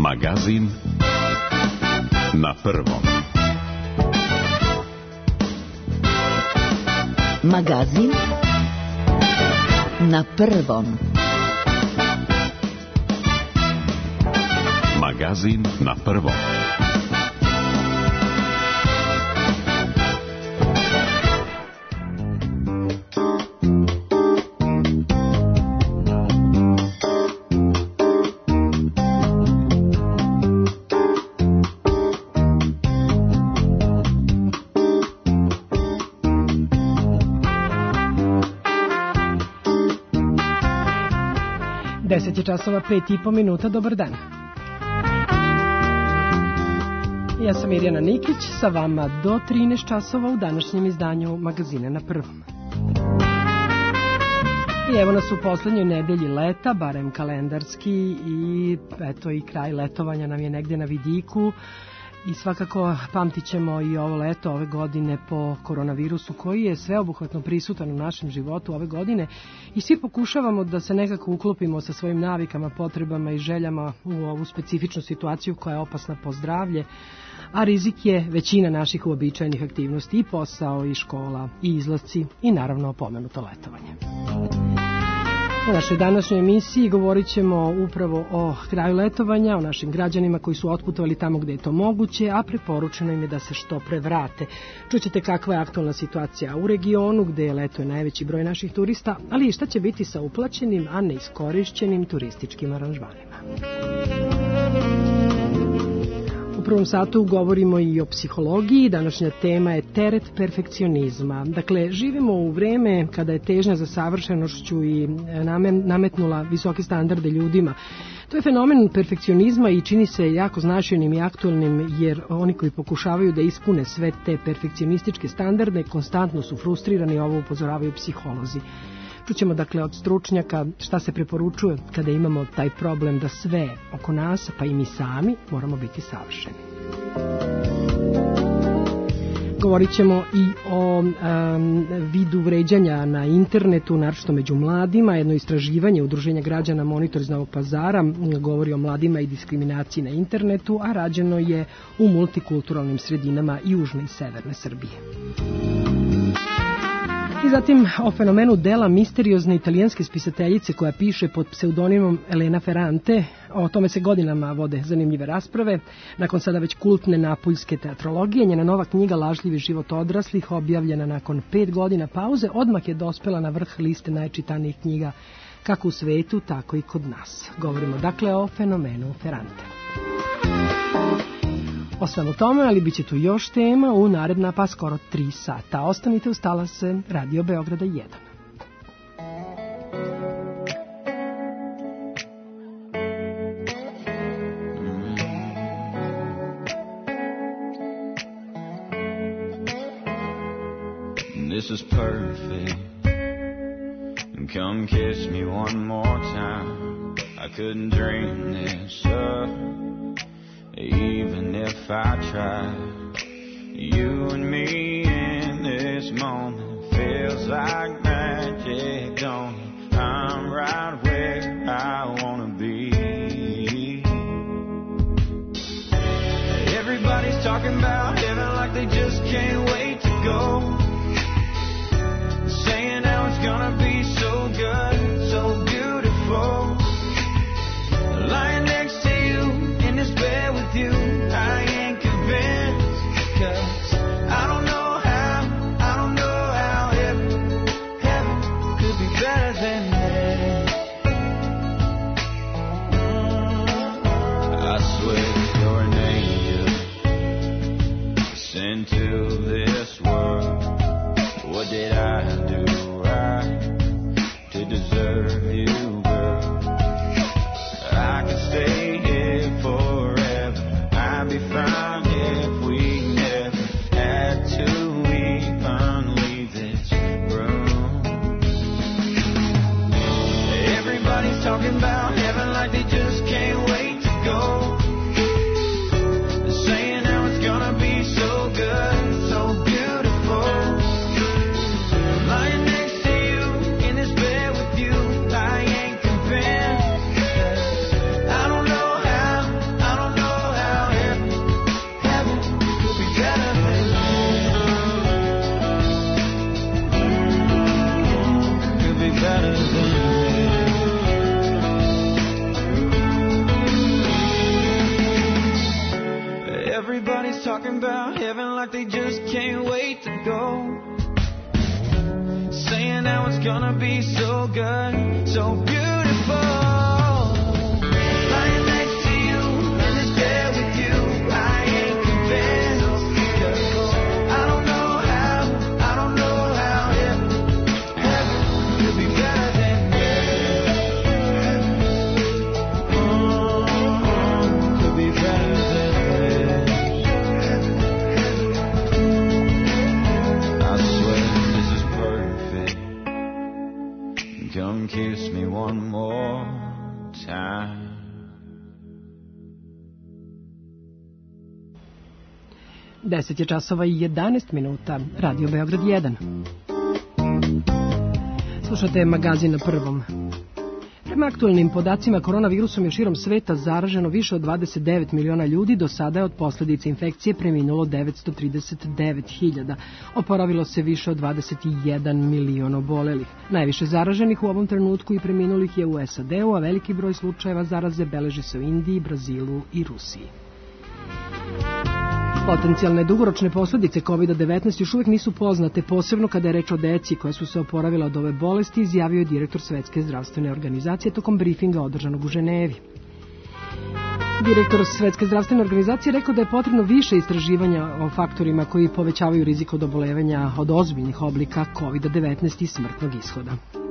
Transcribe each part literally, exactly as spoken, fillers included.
Magazin na prvom. Magazin na prvom. Magazin na prvom. deset je časova, pet i po minuta, dobar dan. Ja sam Mirjana Nikić, sa vama do trinaest časova u današnjem izdanju Magazina na prvom. I evo nas u poslednjoj nedelji leta, barem kalendarski, i eto i kraj letovanja nam je negde na vidiku. I svakako pamtit ćemo i ovo leto ove godine po koronavirusu koji je sveobuhvatno prisutan u našem životu ove godine i svi pokušavamo da se nekako uklopimo sa svojim navikama, potrebama i željama u ovu specifičnu situaciju koja je opasna po zdravlje, a rizik je većina naših uobičajenih aktivnosti, i posao, i škola, i izlasci, i naravno pomenuto letovanje. U našoj današnjoj emisiji govorit ćemo upravo o kraju letovanja, o našim građanima koji su otputovali tamo gde je to moguće, a preporučeno im je da se što pre vrate. Čućete kakva je aktualna situacija u regionu gde je letuje najveći broj naših turista, ali i šta će biti sa uplaćenim, a neiskorišćenim turističkim aranžmanima. U prvom satu govorimo i o psihologiji. Današnja tema je teret perfekcionizma. Dakle, živimo u vreme kada je težnja za savršenošću i nametnula visoke standarde ljudima. To je fenomen perfekcionizma i čini se jako značajnim i aktualnim, jer oni koji pokušavaju da ispune sve te perfekcionističke standarde konstantno su frustrirani, ovo upozoravaju psiholozi. Čućemo dakle od stručnjaka šta se preporučuje kada imamo taj problem da sve oko nas, pa i mi sami, moramo biti savršeni. Govorit ćemo i o um, vidu vređanja na internetu, naročito među mladima. Jedno istraživanje Udruženja građana Monitor iz Novog Pazara govori o mladima i diskriminaciji na internetu, a rađeno je u multikulturalnim sredinama južne i severne Srbije. I zatim o fenomenu dela misteriozne italijanske spisateljice koja piše pod pseudonimom Elena Ferrante. O tome se godinama vode zanimljive rasprave. Nakon sada već kultne napuljske teatrologije, njena nova knjiga Lažljivi život odraslih, objavljena nakon pet godina pauze, odmah je dospela na vrh liste najčitanijih knjiga kako u svetu, tako i kod nas. Govorimo dakle o fenomenu Ferrante. O svemu tome, ali bit će tu još tema u naredna pa skoro tri sata. Ostanite uz talase Radio Beograda jedan. This is perfect. Come kiss me one more time. I couldn't dream this up, even if I tried. You and me in this moment feels like magic, don't it? I'm right where I wanna be. Everybody's talking about heaven like they just can't wait to go, saying how it's gonna be so good, so beautiful. Lying next to you in this bed with you, I ain't convinced, 'cause I don't know how, I don't know how heaven, heaven could be better than this. I swear you're an angel sent to this world. What did I do right to deserve you, girl? I could stay here forever, I'd be fine if we never had to even leave this room. Everybody's talking about heaven like they just can't wait to go, saying how it's gonna be so good, so beautiful. Lying next to you in this bed with you, I ain't convinced. I don't know how, I don't talking about heaven like they just can't wait to go. Saying how it's gonna be so good, so beautiful. Lying next to you in this bed with you, I ain't convinced. I don't know how, I don't know how heaven, heaven could be better than this. Oh, could be better than this. I swear this is perfect. Come kiss me one more time. deset je časova i jedanaest minuta. Radio Beograd jedan. Slušate magazin na Prvom. Prema aktualnim podacima, koronavirusom je širom sveta zaraženo više od dvadeset devet miliona ljudi, do sada je od posljedice infekcije preminulo devetsto trideset devet hiljada. Oporavilo se više od dvadeset jedan milion obolelih. Najviše zaraženih u ovom trenutku i preminulih je u S A D-u, a veliki broj slučajeva zaraze beleži se u Indiji, Brazilu i Rusiji. Potencijalne dugoročne posljedice kovid devetnaest još uvijek nisu poznate, posebno kada je reč o deci koje su se oporavila od ove bolesti, izjavio je direktor Svetske zdravstvene organizacije tokom brifinga održanog u Ženevi. Direktor Svetske zdravstvene organizacije rekao da je potrebno više istraživanja o faktorima koji povećavaju rizik od obolevanja od ozbiljnih oblika kovid devetnaest i smrtnog ishoda.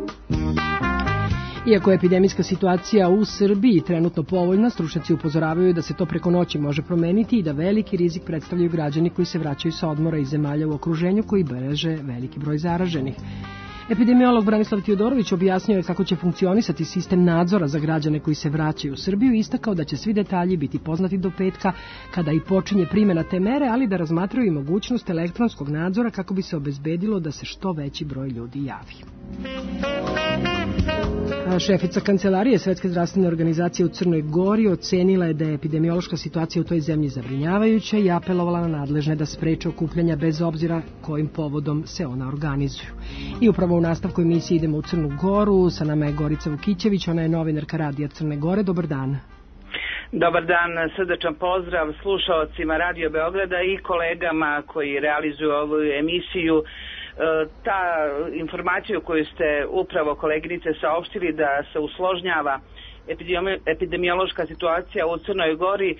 Iako je epidemijska situacija u Srbiji trenutno povoljna, stručnjaci upozoravaju da se to preko noći može promeniti i da veliki rizik predstavljaju građani koji se vraćaju sa odmora iz zemalja u okruženju koji beleže veliki broj zaraženih. Epidemiolog Branislav Teodorović objasnio je kako će funkcionisati sistem nadzora za građane koji se vraćaju u Srbiju i istakao da će svi detalji biti poznati do petka kada i počinje primjena te mere, ali da razmatraju i mogućnost elektronskog nadzora kako bi se obezbedilo da se što veći broj ljudi javi. Šefica kancelarije Svetske zdravstvene organizacije u Crnoj Gori ocenila je da je epidemiološka situacija u toj zemlji zabrinjavajuća i apelovala na nadležne da spreče okupljanja bez obzira kojim povodom se ona organizuju. I upravo u nastavku emisije idemo u Crnu Goru, sa nama je Gorica Vukićević, ona je novinarka Radija Crne Gore. Dobar dan. Dobar dan, srdačan pozdrav slušaocima Radio Beograda i kolegama koji realizuju ovu emisiju. Ta informaciju koju ste upravo koleginice saopštili da se usložnjava epidemiološka situacija u Crnoj Gori,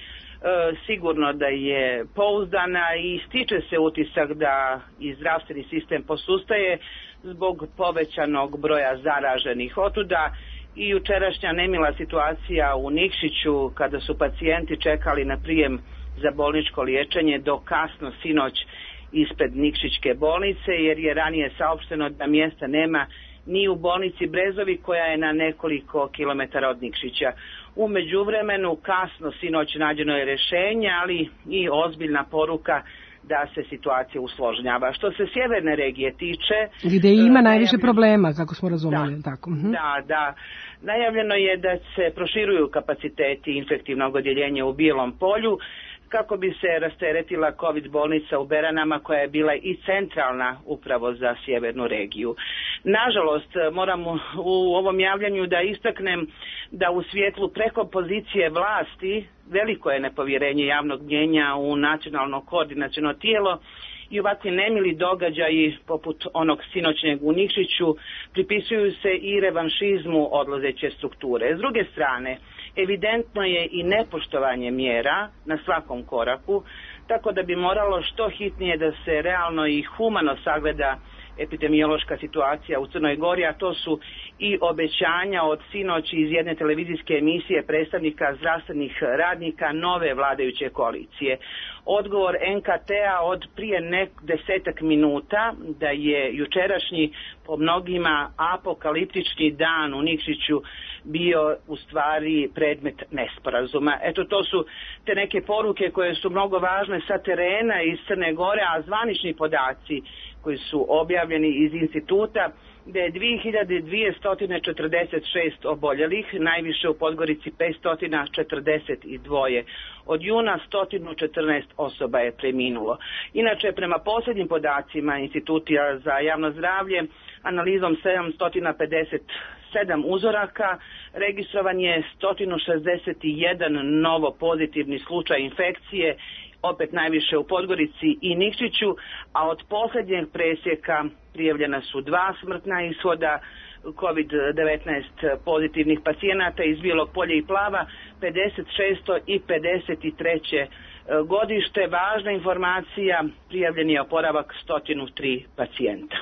sigurno da je pouzdana i stiče se utisak da i zdravstveni sistem posustaje zbog povećanog broja zaraženih. Otuda i jučerašnja nemila situacija u Nikšiću kada su pacijenti čekali na prijem za bolničko liječenje do kasno sinoć ispred Nikšićke bolnice, jer je ranije saopšteno da mjesta nema ni u bolnici Brezovi koja je na nekoliko kilometara od Nikšića. U međuvremenu kasno sinoć nađeno je rješenje, ali i ozbiljna poruka da se situacija usložnjava. Što se sjeverne regije tiče... Gdje ima najviše problema, kako smo razumeli. Da, tako. Mhm. da, da. Najavljeno je da se proširuju kapaciteti infektivnog odjeljenja u Bijelom Polju, kako bi se rasteretila COVID bolnica u Beranama koja je bila i centralna upravo za sjevernu regiju. Nažalost, moram u ovom javljanju da istaknem da u svjetlu preko pozicije vlasti veliko je nepovjerenje javnog mnjenja u nacionalno koordinaciono tijelo i ovakvi nemili događaji poput onog sinoćnjeg u Nikšiću pripisuju se i revanšizmu odlazeće strukture. S druge strane, evidentno je i nepoštovanje mjera na svakom koraku, tako da bi moralo što hitnije da se realno i humano sagleda epidemiološka situacija u Crnoj Gori, a to su i obećanja od sinoć iz jedne televizijske emisije predstavnika zdravstvenih radnika nove vladajuće koalicije. Odgovor N K T-a od prije nek desetak minuta da je jučerašnji po mnogima apokaliptični dan u Nikšiću bio u stvari predmet nesporazuma. Eto, to su te neke poruke koje su mnogo važne sa terena iz Crne Gore, a zvanični podaci koji su objavljeni iz instituta da je dvije hiljade dvjesto četrdeset šest oboljelih, najviše u Podgorici petsto četrdeset dva. Od juna sto četrnaest osoba je preminulo. Inače, prema posljednjim podacima Instituta za javno zdravlje, analizom sedamsto pedeset sedam uzoraka, registrovan je sto šezdeset jedan novo pozitivni slučaj infekcije, opet najviše u Podgorici i Nikšiću, a od posljednjeg presjeka prijavljena su dva smrtna ishoda kovid devetnaest pozitivnih pacijenata iz Bijelog Polja i Plava, pedeset šesto i pedeset treće godište. Važna informacija, prijavljen je oporavak sto tri pacijenta.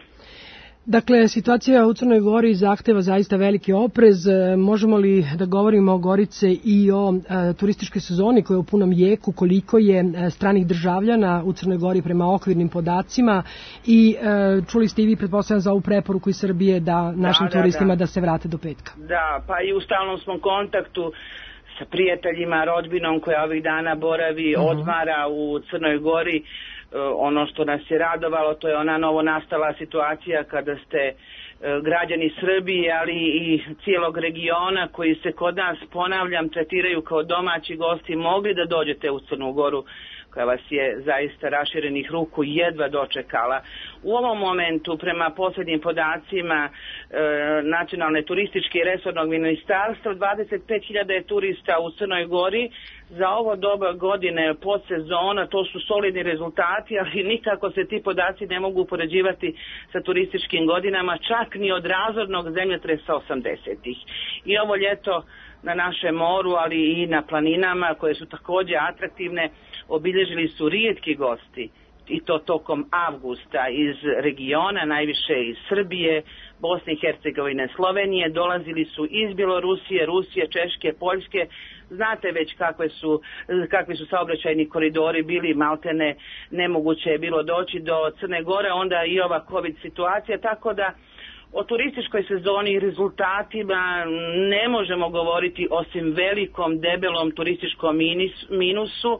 Dakle, situacija u Crnoj Gori zahteva zaista veliki oprez. Možemo li da govorimo o Gorice i o e, turističkoj sezoni koja je u punom jeku, koliko je e, stranih državljana u Crnoj Gori prema okvirnim podacima i e, čuli ste i vi, pretpostavljam, za ovu preporuku iz Srbije da našim da, turistima da, da. da se vrate do petka? Da, pa i u stalnom smo kontaktu sa prijateljima, rodbinom koja ovih dana boravi, uh-huh. odmara u Crnoj Gori. Ono što nas je radovalo, to je ona novo nastala situacija kada ste građani Srbije, ali i cijelog regiona koji se kod nas, ponavljam, tretiraju kao domaći gosti, mogli da dođete u Crnu Goru, koja vas je zaista raširenih ruku jedva dočekala. U ovom momentu, prema posljednjim podacima e, Nacionalne turističke i resornog ministarstva, dvadeset pet hiljada je turista u Crnoj Gori. Za ovo doba godine podsezona to su solidni rezultati, ali nikako se ti podaci ne mogu upoređivati sa turističkim godinama, čak ni od razornog zemljotresa osamdesetih. I ovo ljeto na našem moru, ali i na planinama koje su također atraktivne, obilježili su rijetki gosti, i to tokom avgusta iz regiona, najviše iz Srbije, Bosne i Hercegovine, Slovenije, dolazili su iz Bjelorusije, Rusije, Češke, Poljske. Znate već kakve su, kakvi su saobraćajni koridori bili, maltene nemoguće je bilo doći do Crne Gore, onda i ova covid situacija, tako da o turističkoj sezoni i rezultatima ne možemo govoriti osim velikom, debelom turističkom minusu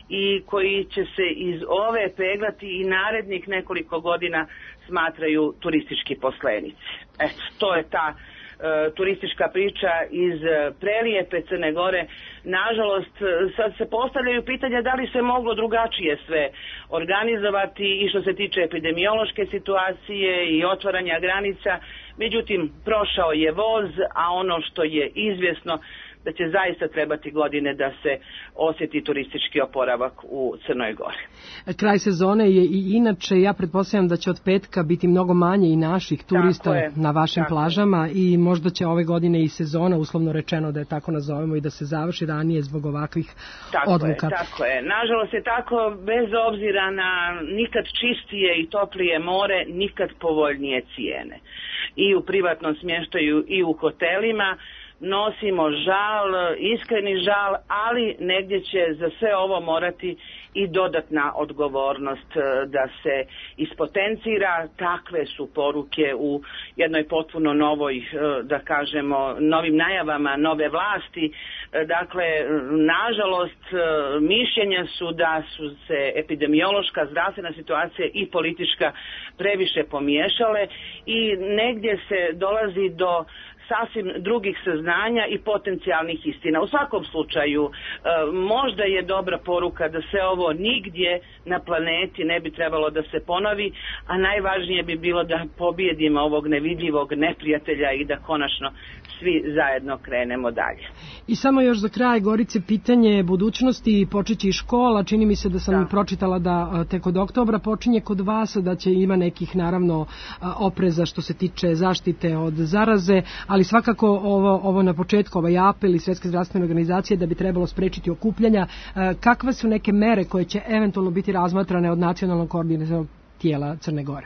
i koji će se iz ove peglati i narednih nekoliko godina smatraju turistički poslenici. Eto, to je ta e, turistička priča iz prelijepe Crne Gore. Nažalost, sad se postavljaju pitanja da li se moglo drugačije sve organizovati i što se tiče epidemiološke situacije i otvaranja granica. Međutim, prošao je voz, a ono što je izvjesno da će zaista trebati godine da se osjeti turistički oporavak u Crnoj Gori. Kraj sezone je i inače, ja pretpostavljam da će od petka biti mnogo manje i naših turista na vašim tako plažama je. I možda će ove godine i sezona, uslovno rečeno da je tako nazovemo, i da se završi ranije zbog ovakvih tako odluka. Je, tako je. Nažalost je tako, bez obzira na nikad čistije i toplije more, nikad povoljnije cijene. I u privatnom smještaju i u hotelima nosimo žal, iskreni žal, ali negdje će za sve ovo morati i dodatna odgovornost da se ispotencira. Takve su poruke u jednoj potpuno novoj, da kažemo, novim najavama nove vlasti. Dakle, nažalost, mišljenja su da su se epidemiološka, zdravstvena situacija i politička previše pomiješale i negdje se dolazi do sasvim drugih saznanja i potencijalnih istina. U svakom slučaju, možda je dobra poruka da se ovo nigdje na planeti ne bi trebalo da se ponovi, a najvažnije bi bilo da pobijedimo ovog nevidljivog neprijatelja i da konačno svi zajedno krenemo dalje. I samo još za kraj, Gorice, pitanje budućnosti, počeće i škola, čini mi se da sam da. pročitala da tek od oktobra počinje kod vas, da će ima nekih naravno opreza što se tiče zaštite od zaraze, ali svakako ovo, ovo na početku, ovaj apel i Svjetske zdravstvene organizacije da bi trebalo sprečiti okupljanja. Kakve su neke mere koje će eventualno biti razmatrane od nacionalnog koordinacionog tijela Crne Gore?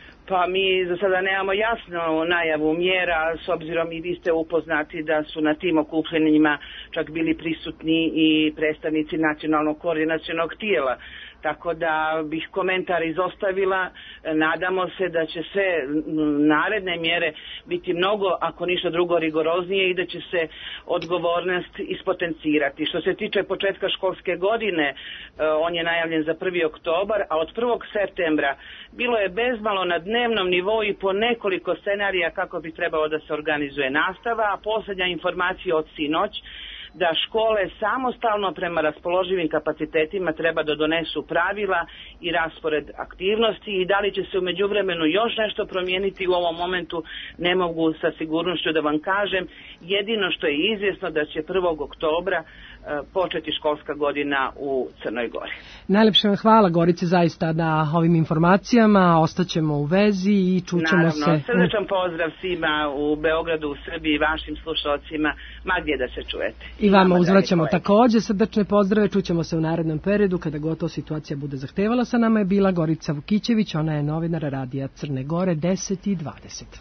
Pa mi za sada nemamo jasnu najavu mjera, s obzirom i vi ste upoznati da su na tim okupljenjima čak bili prisutni i predstavnici nacionalnog koordinacionog tijela. Tako da bih komentar izostavila, nadamo se da će sve naredne mjere biti mnogo, ako ništa drugo, rigoroznije i da će se odgovornost ispotencirati. Što se tiče početka školske godine, on je najavljen za prvi oktobar, a od prvog septembra bilo je bezmalo na dnevnom nivou i po nekoliko scenarija kako bi trebalo da se organizuje nastava, a posljednja informacija od sinoć da škole samostalno prema raspoloživim kapacitetima treba da donesu pravila i raspored aktivnosti i da li će se u međuvremenu još nešto promijeniti u ovom momentu ne mogu sa sigurnošću da vam kažem. Jedino što je izvjesno da će prvog oktobra početi školska godina u Crnoj Gori. Najlepše vam hvala, Gorice, zaista na ovim informacijama. Ostaćemo u vezi i čućemo Naravno, se. Naravno, srdečan pozdrav svima u Beogradu, u Srbiji i vašim slušalcima, ma gdje da se čujete. I vama uzvraćamo takođe srdečne pozdrave. Čućemo se u narednom periodu kada gotovo situacija bude zahtevala. Sa nama je bila Gorica Vukićević, ona je novinar Radija Crne Gore, deset i dvadeset.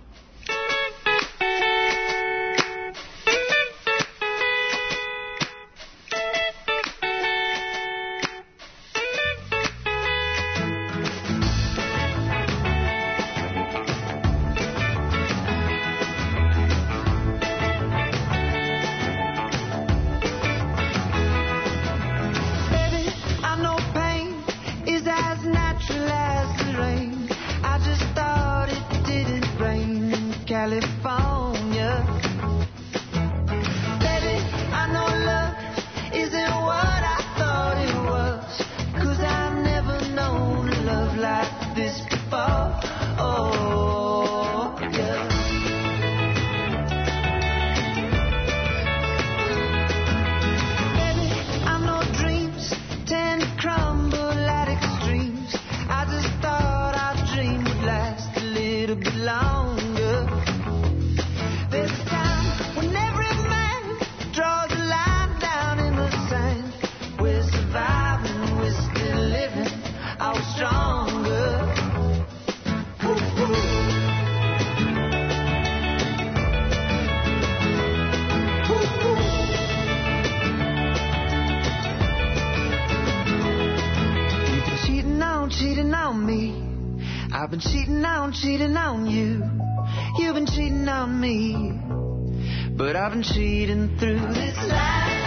I've been cheating on, cheating on you. You've been cheating on me. But I've been cheating through this life.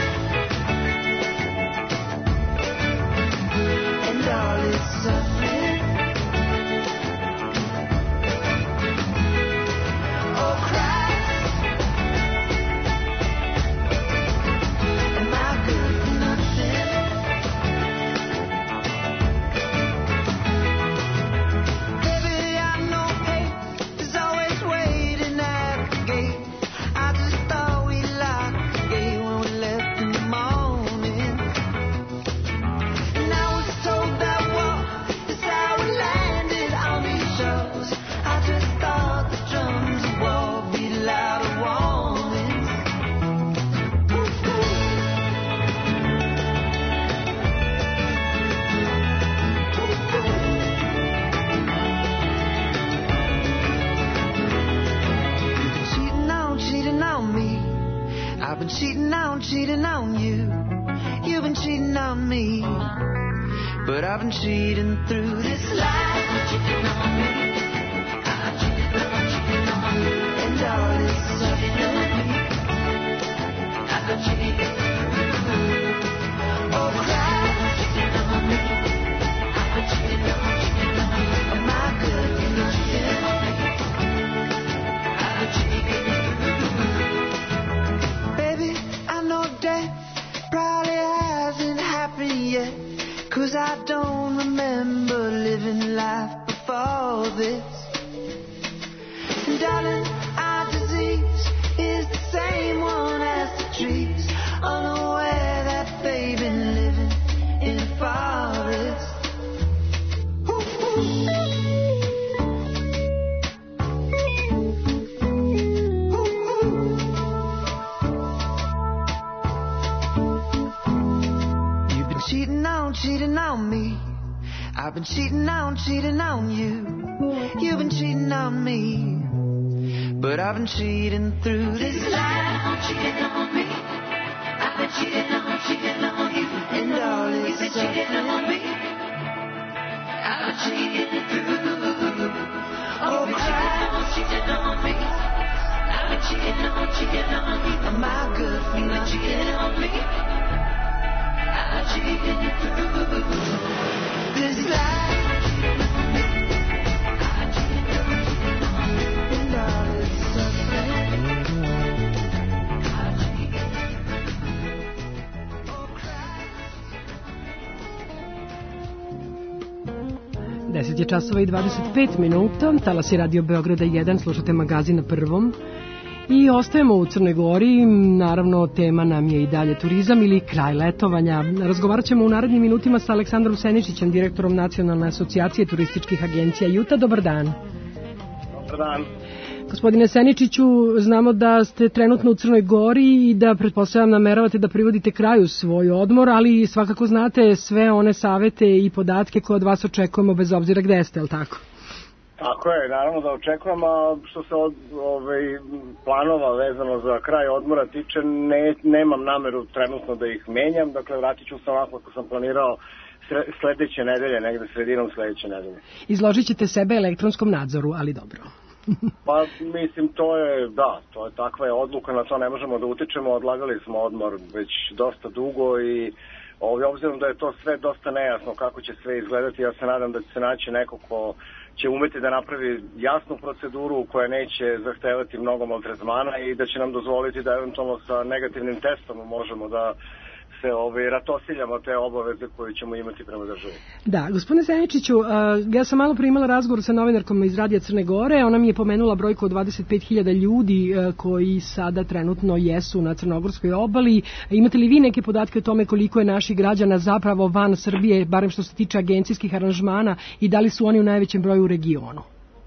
And all its suffering. Oh, Christ. Am I good for nothing? I've been cheating on, cheating on you. You've been cheating on me. But I've been cheating through this life. Cheating on me. I'm cheating on, cheating on you. And all this suffering. I've been cheating through. Oh, Christ. Cheating on me. I've been cheating on, cheating on you. Am I good for you cheating on me? I've been cheating through. Death probably hasn't happened yet, 'cause I don't remember living life before this. And darling, our disease is the same one as the trees, unaware that they've been living in a forest. Ooh, ooh. Cheating on, cheating on me. I've been cheating on, cheating on you. You've been cheating on me. But I've been cheating through this life. Cheating on me. I've been cheating on, cheating on you. And all this You've been cheating on me. I've been cheating through. Oh, Christ. Cheating on me. I've been cheating on, cheating on you. Am I good for you cheating on me? I'm cheating through this life. And all its suffering. deset je časova i dvadeset pet minuta, talas je Radio Beograda jedan, slušate magazin na Prvom I ostajemo u Crnoj Gori, naravno tema nam je i dalje turizam ili kraj letovanja. Razgovarat ćemo u narednim minutima sa Aleksandrom Seničićem, direktorom Nacionalne asocijacije turističkih agencija Juta. Dobar dan. Dobar dan. Gospodine Seničiću, znamo da ste trenutno u Crnoj Gori i da, pretpostavljam, nameravate da privodite kraju svoj odmor, ali svakako znate sve one savete i podatke koje od vas očekujemo bez obzira gde ste, je li tako? Tako je, naravno da očekujem, a što se od ovaj, planova vezano za kraj odmora tiče, ne, nemam nameru trenutno da ih menjam, dakle vratit ću se onako kako sam planirao sledeće nedelje, negde sredinom sledeće nedelje. Izložit ćete sebe elektronskom nadzoru, ali dobro. Pa mislim to je, da, to je takva je odluka, na to ne možemo da utičemo, odlagali smo odmor već dosta dugo i ovdje, obzirom da je to sve dosta nejasno kako će sve izgledati, ja se nadam da će se naći neko ko će umeti da napravi jasnu proceduru koja neće zahtevati mnogo maltretmana i da će nam dozvoliti da eventualno sa negativnim testom možemo da se ovaj, ratosiljamo te obaveze koje ćemo imati prema državi. Da, gospodine Seničiću, ja sam malo primala razgovor sa novinarkom iz Radija Crne Gore, ona mi je pomenula brojku od dvadeset pet hiljada ljudi koji sada trenutno jesu na crnogorskoj obali. Imate li vi neke podatke o tome koliko je naših građana zapravo van Srbije, barem što se tiče agencijskih aranžmana, i da li su oni u najvećem broju u regionu?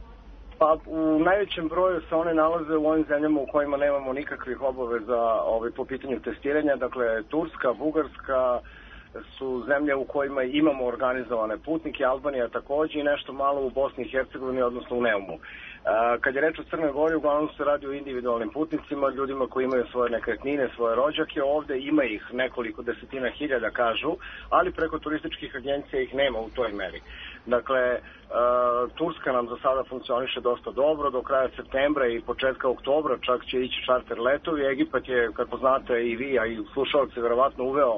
Pa u najvećem broju se one nalaze u ovim zemljama u kojima nemamo nikakvih obaveza ovaj, po pitanju testiranja, dakle Turska, Bugarska su zemlje u kojima imamo organizovane putnike, Albanija takođe i nešto malo u Bosni i Hercegovini, odnosno u Neumu. Kad je reč o Crnoj Gori, uglavnom se radi o individualnim putnicima, ljudima koji imaju svoje nekretnine, svoje rođake, ovde ima ih nekoliko desetina hiljada kažu, ali preko turističkih agencija ih nema u toj meri. Dakle, Turska nam za sada funkcioniše dosta dobro, do kraja septembra i početka oktobra čak će ići čarter letovi. Egipat je, kako znate i vi, a i slušalci, verovatno uveo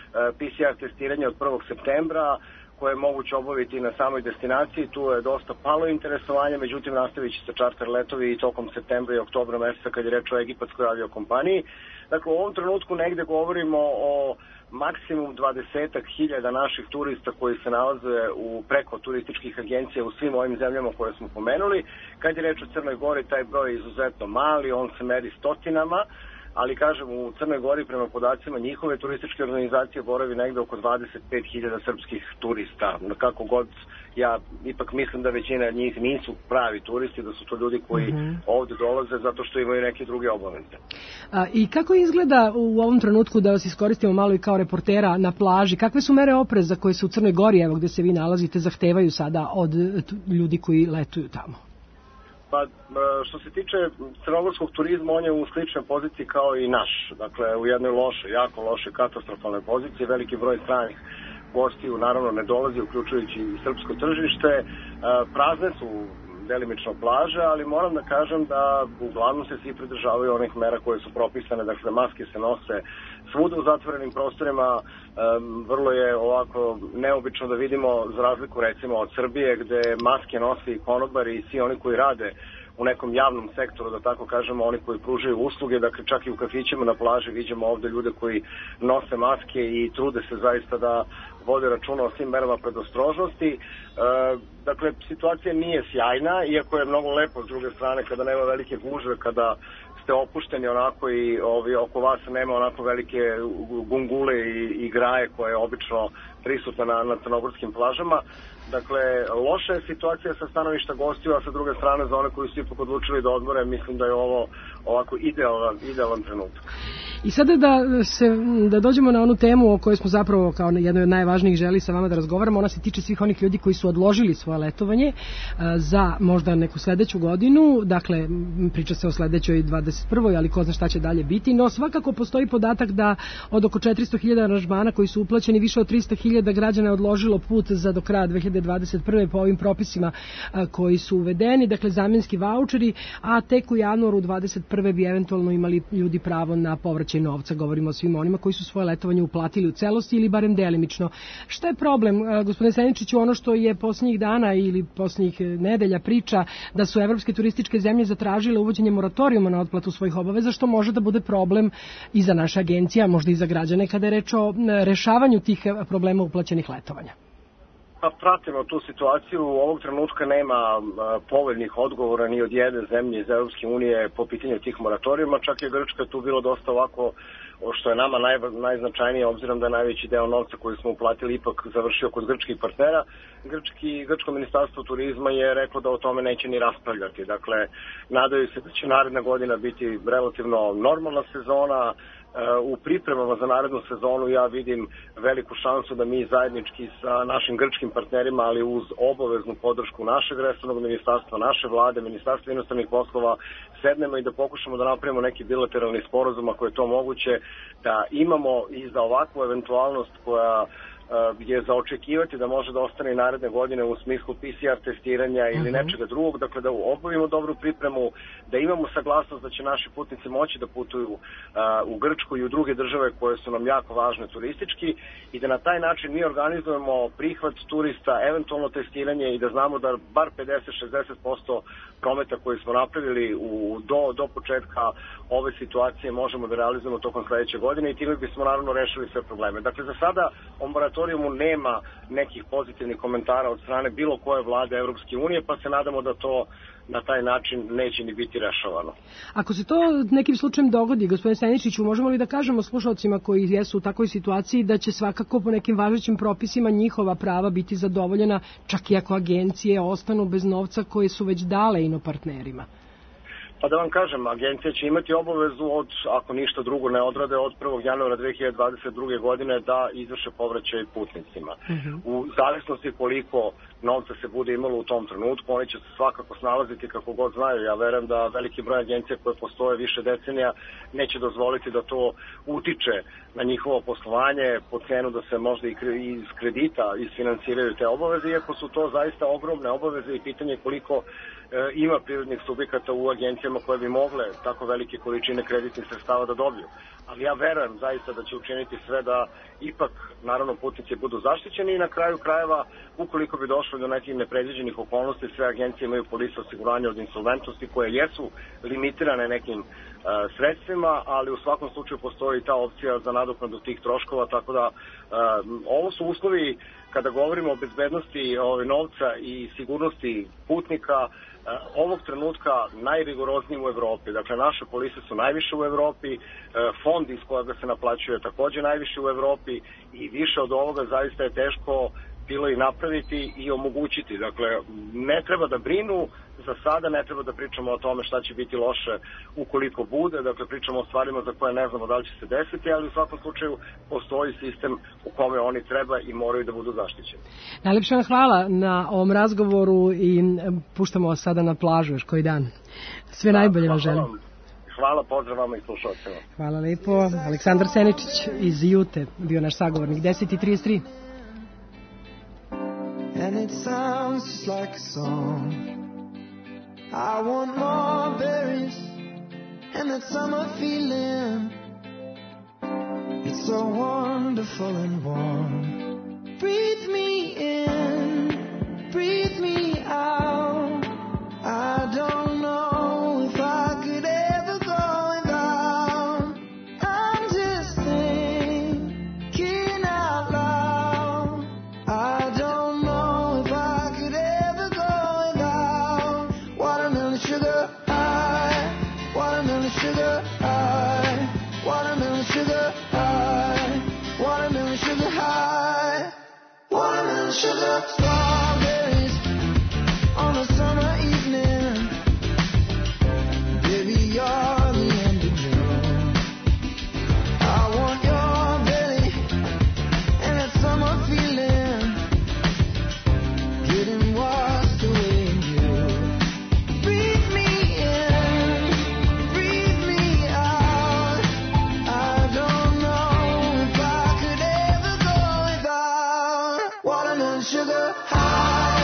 P C R testiranje od prvog septembra, koje je moguće obaviti na samoj destinaciji. Tu je dosta palo interesovanje, međutim nastavit će se čarter letovi i tokom septembra i oktobra meseca kad je reč o egipatskoj aviokompaniji. Dakle, u ovom trenutku negde govorimo o maksimum dvadesetak hiljada naših turista koji se nalaze u preko turističkih agencija u svim ovim zemljama koje smo pomenuli. Kad je reč o Crnoj Gori, taj broj je izuzetno mali, on se meri stotinama, ali kažem, u Crnoj Gori prema podacima njihove turističke organizacije boravi negde oko dvadeset pet hiljada srpskih turista. Kako god, ja ipak mislim da većina njih nisu pravi turisti, da su to ljudi koji mm-hmm. ovde dolaze zato što imaju neke druge obaveze. A, I kako izgleda u ovom trenutku, da vas iskoristimo malo i kao reportera, na plaži? Kakve su mere opreza koje se u Crnoj Gori, evo gde se vi nalazite, zahtevaju sada od ljudi koji letuju tamo? Pa, što se tiče crnogorskog turizma, on je u sličnoj poziciji kao i naš. Dakle, u jednoj lošoj, jako lošoj, katastrofalnoj poziciji. Veliki broj stranih gostiju naravno ne dolazi, uključujući i srpsko tržište. Prazne su delimično plaže, ali moram da kažem da uglavnom se svi pridržavaju onih mera koje su propisane. Dakle, maske se nose svuda u zatvorenim prostorima. Um, vrlo je ovako neobično da vidimo, za razliku recimo od Srbije, gde maske nosi i konobari i svi oni koji rade u nekom javnom sektoru, da tako kažemo, oni koji pružaju usluge, dakle čak i u kafićima na plaži vidimo ovde ljude koji nose maske i trude se zaista da vode računa o svim merama predostrožnosti. E, dakle, situacija nije sjajna, iako je mnogo lepo s druge strane kada nema velike gužve, kada ste opušteni onako i ovi, oko vas nema onako velike gungule i, i graje koje je obično prisutna na, na crnogorskim plažama. Dakle, loša je situacija sa stanovišta gostiju, a sa druge strane za one koji su ipak odlučili da odmore, mislim da je ovo ovako idealan, idealan trenutak. I sada da, se, da dođemo na onu temu o kojoj smo zapravo kao jednoj od najvažnijih želi sa vama da razgovaramo. Ona se tiče svih onih ljudi koji su odložili svoje letovanje za možda neku sledeću godinu. Dakle, priča se o sledećoj dvadeset prvoj, ali ko zna šta će dalje biti. No, svakako postoji podatak da od oko četiristo hiljada aranžmana koji su uplaćeni, više od tristo hiljada građana je odložilo put za do kraja dve hiljade dvadeset prve po ovim propisima koji su uvedeni. Dakle, zamjenski vaučeri, a tek u januaru dvadeset prve bi eventualno imali ljudi pravo na povraćaj novca. Govorimo o svim onima koji su svoje letovanje uplatili u celosti ili barem delimično. Šta je problem, gospodine Seničiću, ono što je posljednjih dana ili posljednjih nedelja priča da su evropske turističke zemlje zatražile uvođenje moratorijuma na otplatu svojih obaveza, što može da bude problem i za naše agencije, a možda i za građane kada je reč o rešavanju tih problema uplaćenih letovanja? Pa pratimo tu situaciju. Ovog trenutka nema povoljnih odgovora ni od jedne zemlje iz Evropske unije po pitanju tih moratorijuma. Čak je Grčka tu bilo dosta ovako, što je nama naj, najznačajnije, obzirom da je najveći deo novca koji smo uplatili ipak završio kod grčkih partnera. Grčki, Grčko ministarstvo turizma je reklo da o tome neće ni raspravljati. Dakle, nadaju se da će naredna godina biti relativno normalna sezona. U pripremama za narednu sezonu ja vidim veliku šansu da mi zajednički sa našim grčkim partnerima, ali uz obaveznu podršku našeg resornog ministarstva, naše vlade, Ministarstva inostranih poslova, sednemo i da pokušamo da napravimo neki bilateralni sporazum ako je to moguće, da imamo i za ovakvu eventualnost koja je za očekivati da može da ostane i naredne godine u smislu P C R testiranja ili uh-huh. nečega drugog, dakle da obavimo dobru pripremu, da imamo saglasnost da će naši putnici moći da putuju uh, u Grčku i u druge države koje su nam jako važne turistički i da na taj način mi organizujemo prihvat turista, eventualno testiranje i da znamo da bar pedeset do šezdeset posto prometa koji smo napravili u, do, do početka ove situacije možemo da realizujemo tokom sledeće godine i time bismo naravno rešili sve probleme. Dakle, za sada o moratorijumu nema nekih pozitivnih komentara od strane bilo koje vlade Evropske unije, pa se nadamo da to na taj način neće ni biti rešavano. Ako se to nekim slučajem dogodi, gospodine Seničiću, možemo li da kažemo slušalcima koji jesu u takvoj situaciji da će svakako po nekim važećim propisima njihova prava biti zadovoljena, čak i ako agencije ostanu bez novca koje su već dale inopartnerima? Pa da vam kažem, agencija će imati obavezu od, ako ništa drugo ne odrade, od prvog januara dve hiljade dvadeset druge. godine da izvrše povraćaj putnicima. Uh-huh. U zavisnosti koliko novca se bude imalo u tom trenutku, oni će se svakako snalaziti kako god znaju. Ja verujem da veliki broj agencija koje postoje više decenija neće dozvoliti da to utiče na njihovo poslovanje po cenu da se možda i iz kredita isfinansiraju te obaveze, iako su to zaista ogromne obaveze i pitanje koliko e, ima privrednih subjekata u agencijama koje bi mogle tako velike količine kreditnih sredstava da dobiju. Ali ja verujem zaista da će učiniti sve da ipak, naravno, putnici budu zaštićeni i na kraju krajeva, ukoliko bi došlo do nekih nepredviđenih okolnosti, sve agencije imaju polise osiguranja od insolventnosti koje jesu limitirane nekim uh, sredstvima, ali u svakom slučaju postoji ta opcija za nadoknadu tih troškova, tako da uh, ovo su uslovi kada govorimo o bezbednosti ove, novca i sigurnosti putnika, ovog trenutka najrigorozniji u Evropi. Dakle, naše polise su najviše u Evropi, fond iz kojega se naplaćuje takođe najviše u Evropi i više od ovoga zaista je teško bilo i napraviti i omogućiti. Dakle, ne treba da brinu, za sada ne treba da pričamo o tome šta će biti loše ukoliko bude, dakle pričamo o stvarima za koje ne znamo da li će se desiti, ali u svakom slučaju postoji sistem u kome oni treba i moraju da budu zaštićeni. Najlepša hvala na ovom razgovoru i puštamo vas sada na plažu još koji dan. Sve da, najbolje vam želim. Hvala, pozdrav vama i slušalcima. Hvala lepo. Aleksandar Seničić iz Jute bio naš sagovornik. deset i trideset tri. And it sounds just like a song. I want more berries and that summer feeling. It's so wonderful and warm. Breathe me in, breathe me out. I don't know if I could ever go without. I'm just thinking out loud. I don't know if I could ever go without. Watermelon sugar high, watermelon sugar high, watermelon sugar high, watermelon sugar high, watermelon sugar. Strawberries on a summer evening. Baby, you're the end of June. I want your belly and that summer feeling, getting washed away in you. Breathe me in, breathe me out. I don't know if I could ever go without. Watermelon sugar high,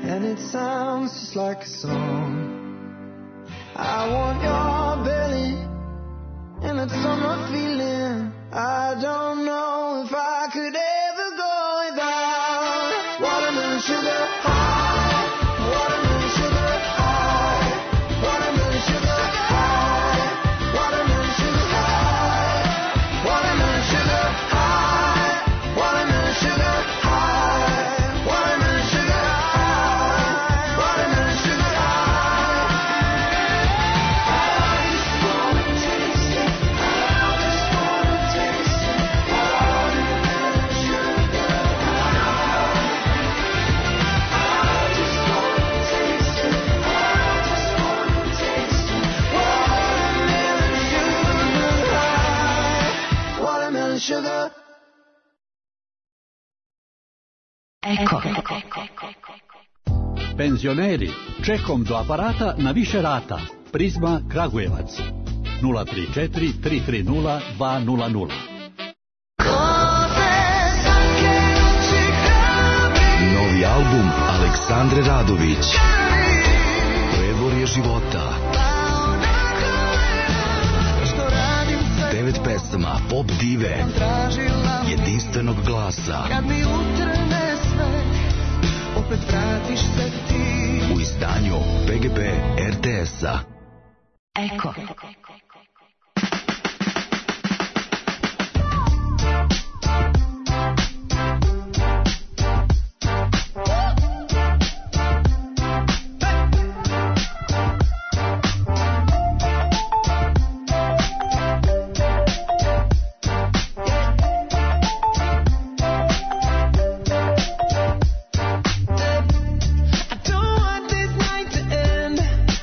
and it sounds just like a song. I want your belly and that summer feeling. I don't know if I could ever go without watermelon sugar high, watermelon sugar high, watermelon sugar high, watermelon sugar high, watermelon sugar high, watermelon sugar high, watermelon sugar high, watermelon sugar high. I just wanna taste it. I just wanna taste it. Watermelon sugar high. I just wanna taste it. I just wanna taste it. Watermelon sugar high. Watermelon sugar. Eko. Penzioneri, čekom do aparata na više rata. Prizma Kragujevac. nula tri četiri tri tri nula dva nula nula. Novi album Aleksandre Radović. Prevorje života. Devet pesama pop dive jedinstvenog glasa. Kad mi utrne sve, opet vratiš se ti. U izdanju P G P R T S-a. Eko. I don't want this night to end.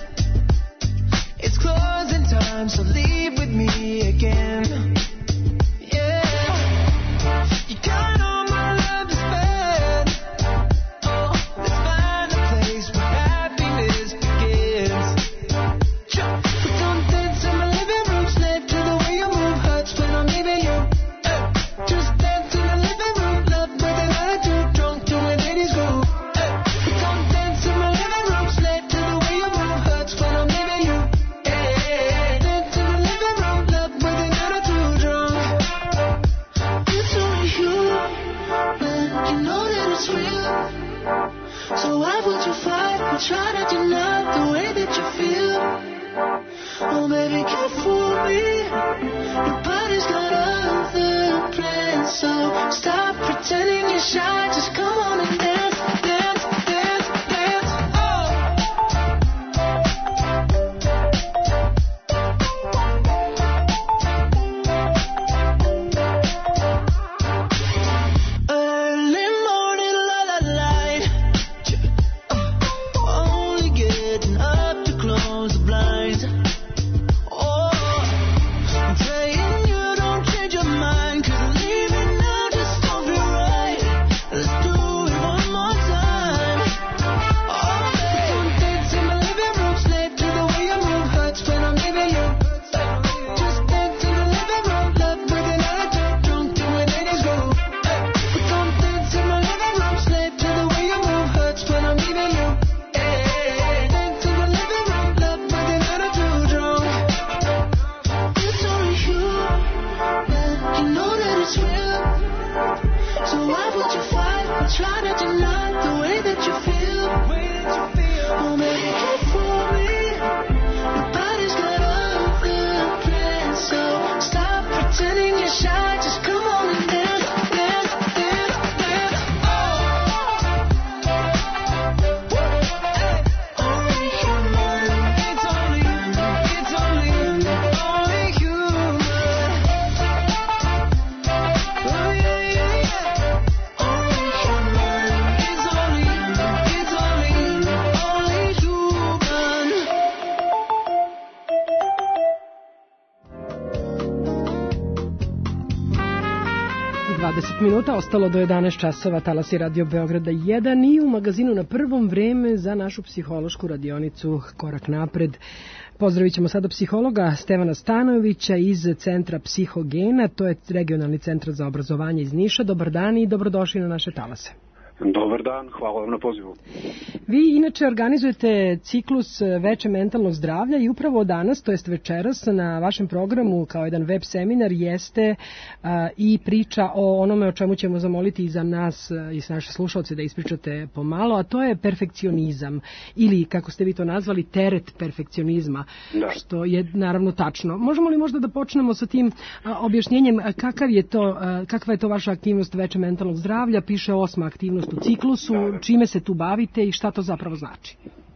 It's closing time, so leave with me again. Yeah, you got all my love to spend. Oh, let's find a place where happiness begins. Jump, we don't dance in my living room, slave to the way you move, hurts when I'm leaving you. Hey, just dance in the living room, love nothing I do, drunk till my ladies go. Hey, we don't dance in my living room, slave to the way you move, hurts when I'm leaving you. Hey, dance in the living room, love nothing I do, drunk. It's only you, man, you know that it's real. So why would you fight or try to deny the way that you feel? Oh baby, can't fool me. Your body's got other plans, so stop pretending you're shy. Just come on and dance, dance, dance, dance. Oh. Early morning, la la light. Only getting up to close the blinds. Oh, I'm praying you don't change your mind, 'cause leaving now just don't feel right. Let's do it one more time. Oh, baby, don't dance in my living room, slave to the way you move, hurts when I'm leaving you. Just dance in the living room, love breathing out, drunk till my ladies go. We don't dance in my living room, slave to the way you move, hurts when I'm leaving you. Hey, dance in the living room, love breathing out, too drunk. It's only you, man, you know that it's real. So why would you fight or try to deny the way that you feel? Oh, baby, can't fool me. Your body's got other plans, so stop pretending you're shy. Just come on and dance, dance, dance, dance. Oh. Hey. Only human. It's only you. It's only you. Only human. Oh yeah, yeah, yeah. Only human. It's only you. It's only you. Only human. dvadeset minuta ostalo do jedanaest časova, talasi Radio Beograda jedan i u magazinu Na prvom vreme za našu psihološku radionicu Korak napred. Pozdravit ćemo sada psihologa Stevana Stanojevića iz Centra Psihogena, to je regionalni centar za obrazovanje iz Niša. Dobar dan i dobrodošli na naše talase. Dobar dan, hvala vam na pozivu. Vi inače organizujete ciklus Veče mentalnog zdravlja i upravo danas, to jest večeras, na vašem programu kao jedan web seminar jeste a, i priča o onome o čemu ćemo zamoliti i za nas i za naše slušalce da ispričate pomalo, a to je perfekcionizam ili, kako ste vi to nazvali, teret perfekcionizma, da. Što je naravno tačno. Možemo li možda da počnemo sa tim a, objašnjenjem kakav je to, a, kakva je to vaša aktivnost Veče mentalnog zdravlja? Piše osma aktivnost u ciklusu, da. Čime se tu bavite i šta to zapravo znači?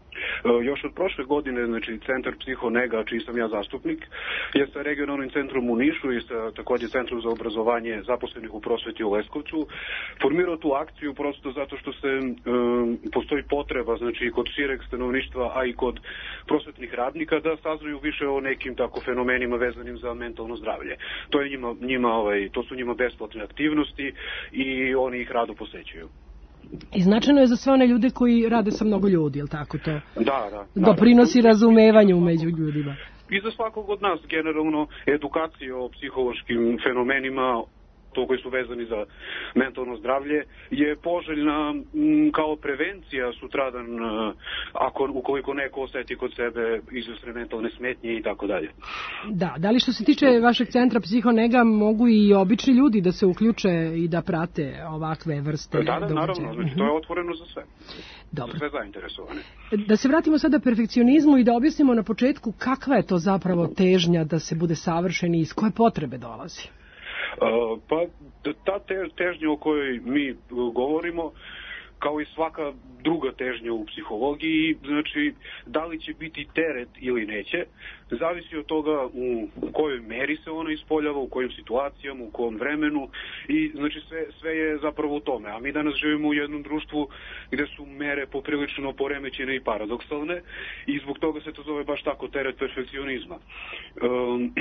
Još od prošle godine, znači, Centar Psihonega, čiji sam ja zastupnik, je sa regionalnim centrom u Nišu i sa također Centrom za obrazovanje zaposlenih u prosveti u Leskovcu formirao tu akciju prosto zato što se um, postoji potreba, znači, kod šireg stanovništva, a i kod prosvetnih radnika da saznaju više o nekim tako fenomenima vezanim za mentalno zdravlje. To je njima, njima ovaj, to su njima besplatne aktivnosti i oni ih rado posećuju. I značajno je za sve one ljude koji rade sa mnogo ljudi, je li tako to? Da, da. Doprinosi razumevanju među ljudima. I za svakog od nas, generalno, edukacija o psihološkim fenomenima, to koji su vezani za mentalno zdravlje, je poželjna m, kao prevencija sutradan, ako, ukoliko neko osjeti kod sebe izvesne mentalne smetnje i tako dalje. Da, da li što se tiče vašeg centra Psihonega mogu i obični ljudi da se uključe i da prate ovakve vrste događaja? Da, da, naravno, znači, to je otvoreno za sve. Dobro. Za sve zainteresovane. Da se vratimo sada perfekcionizmu i da objasnimo na početku kakva je to zapravo težnja da se bude savršen i iz koje potrebe dolazi? Uh, pa ta težnja o kojoj mi govorimo, kao i svaka druga težnja u psihologiji, znači da li će biti teret ili neće, zavisi od toga u kojoj meri se ona ispoljava, u kojim situacijama, u kom vremenu i znači sve, sve je zapravo u tome. A mi danas živimo u jednom društvu gde su mere poprilično poremećene i paradoksalne i zbog toga se to zove baš tako teret perfekcionizma. Um,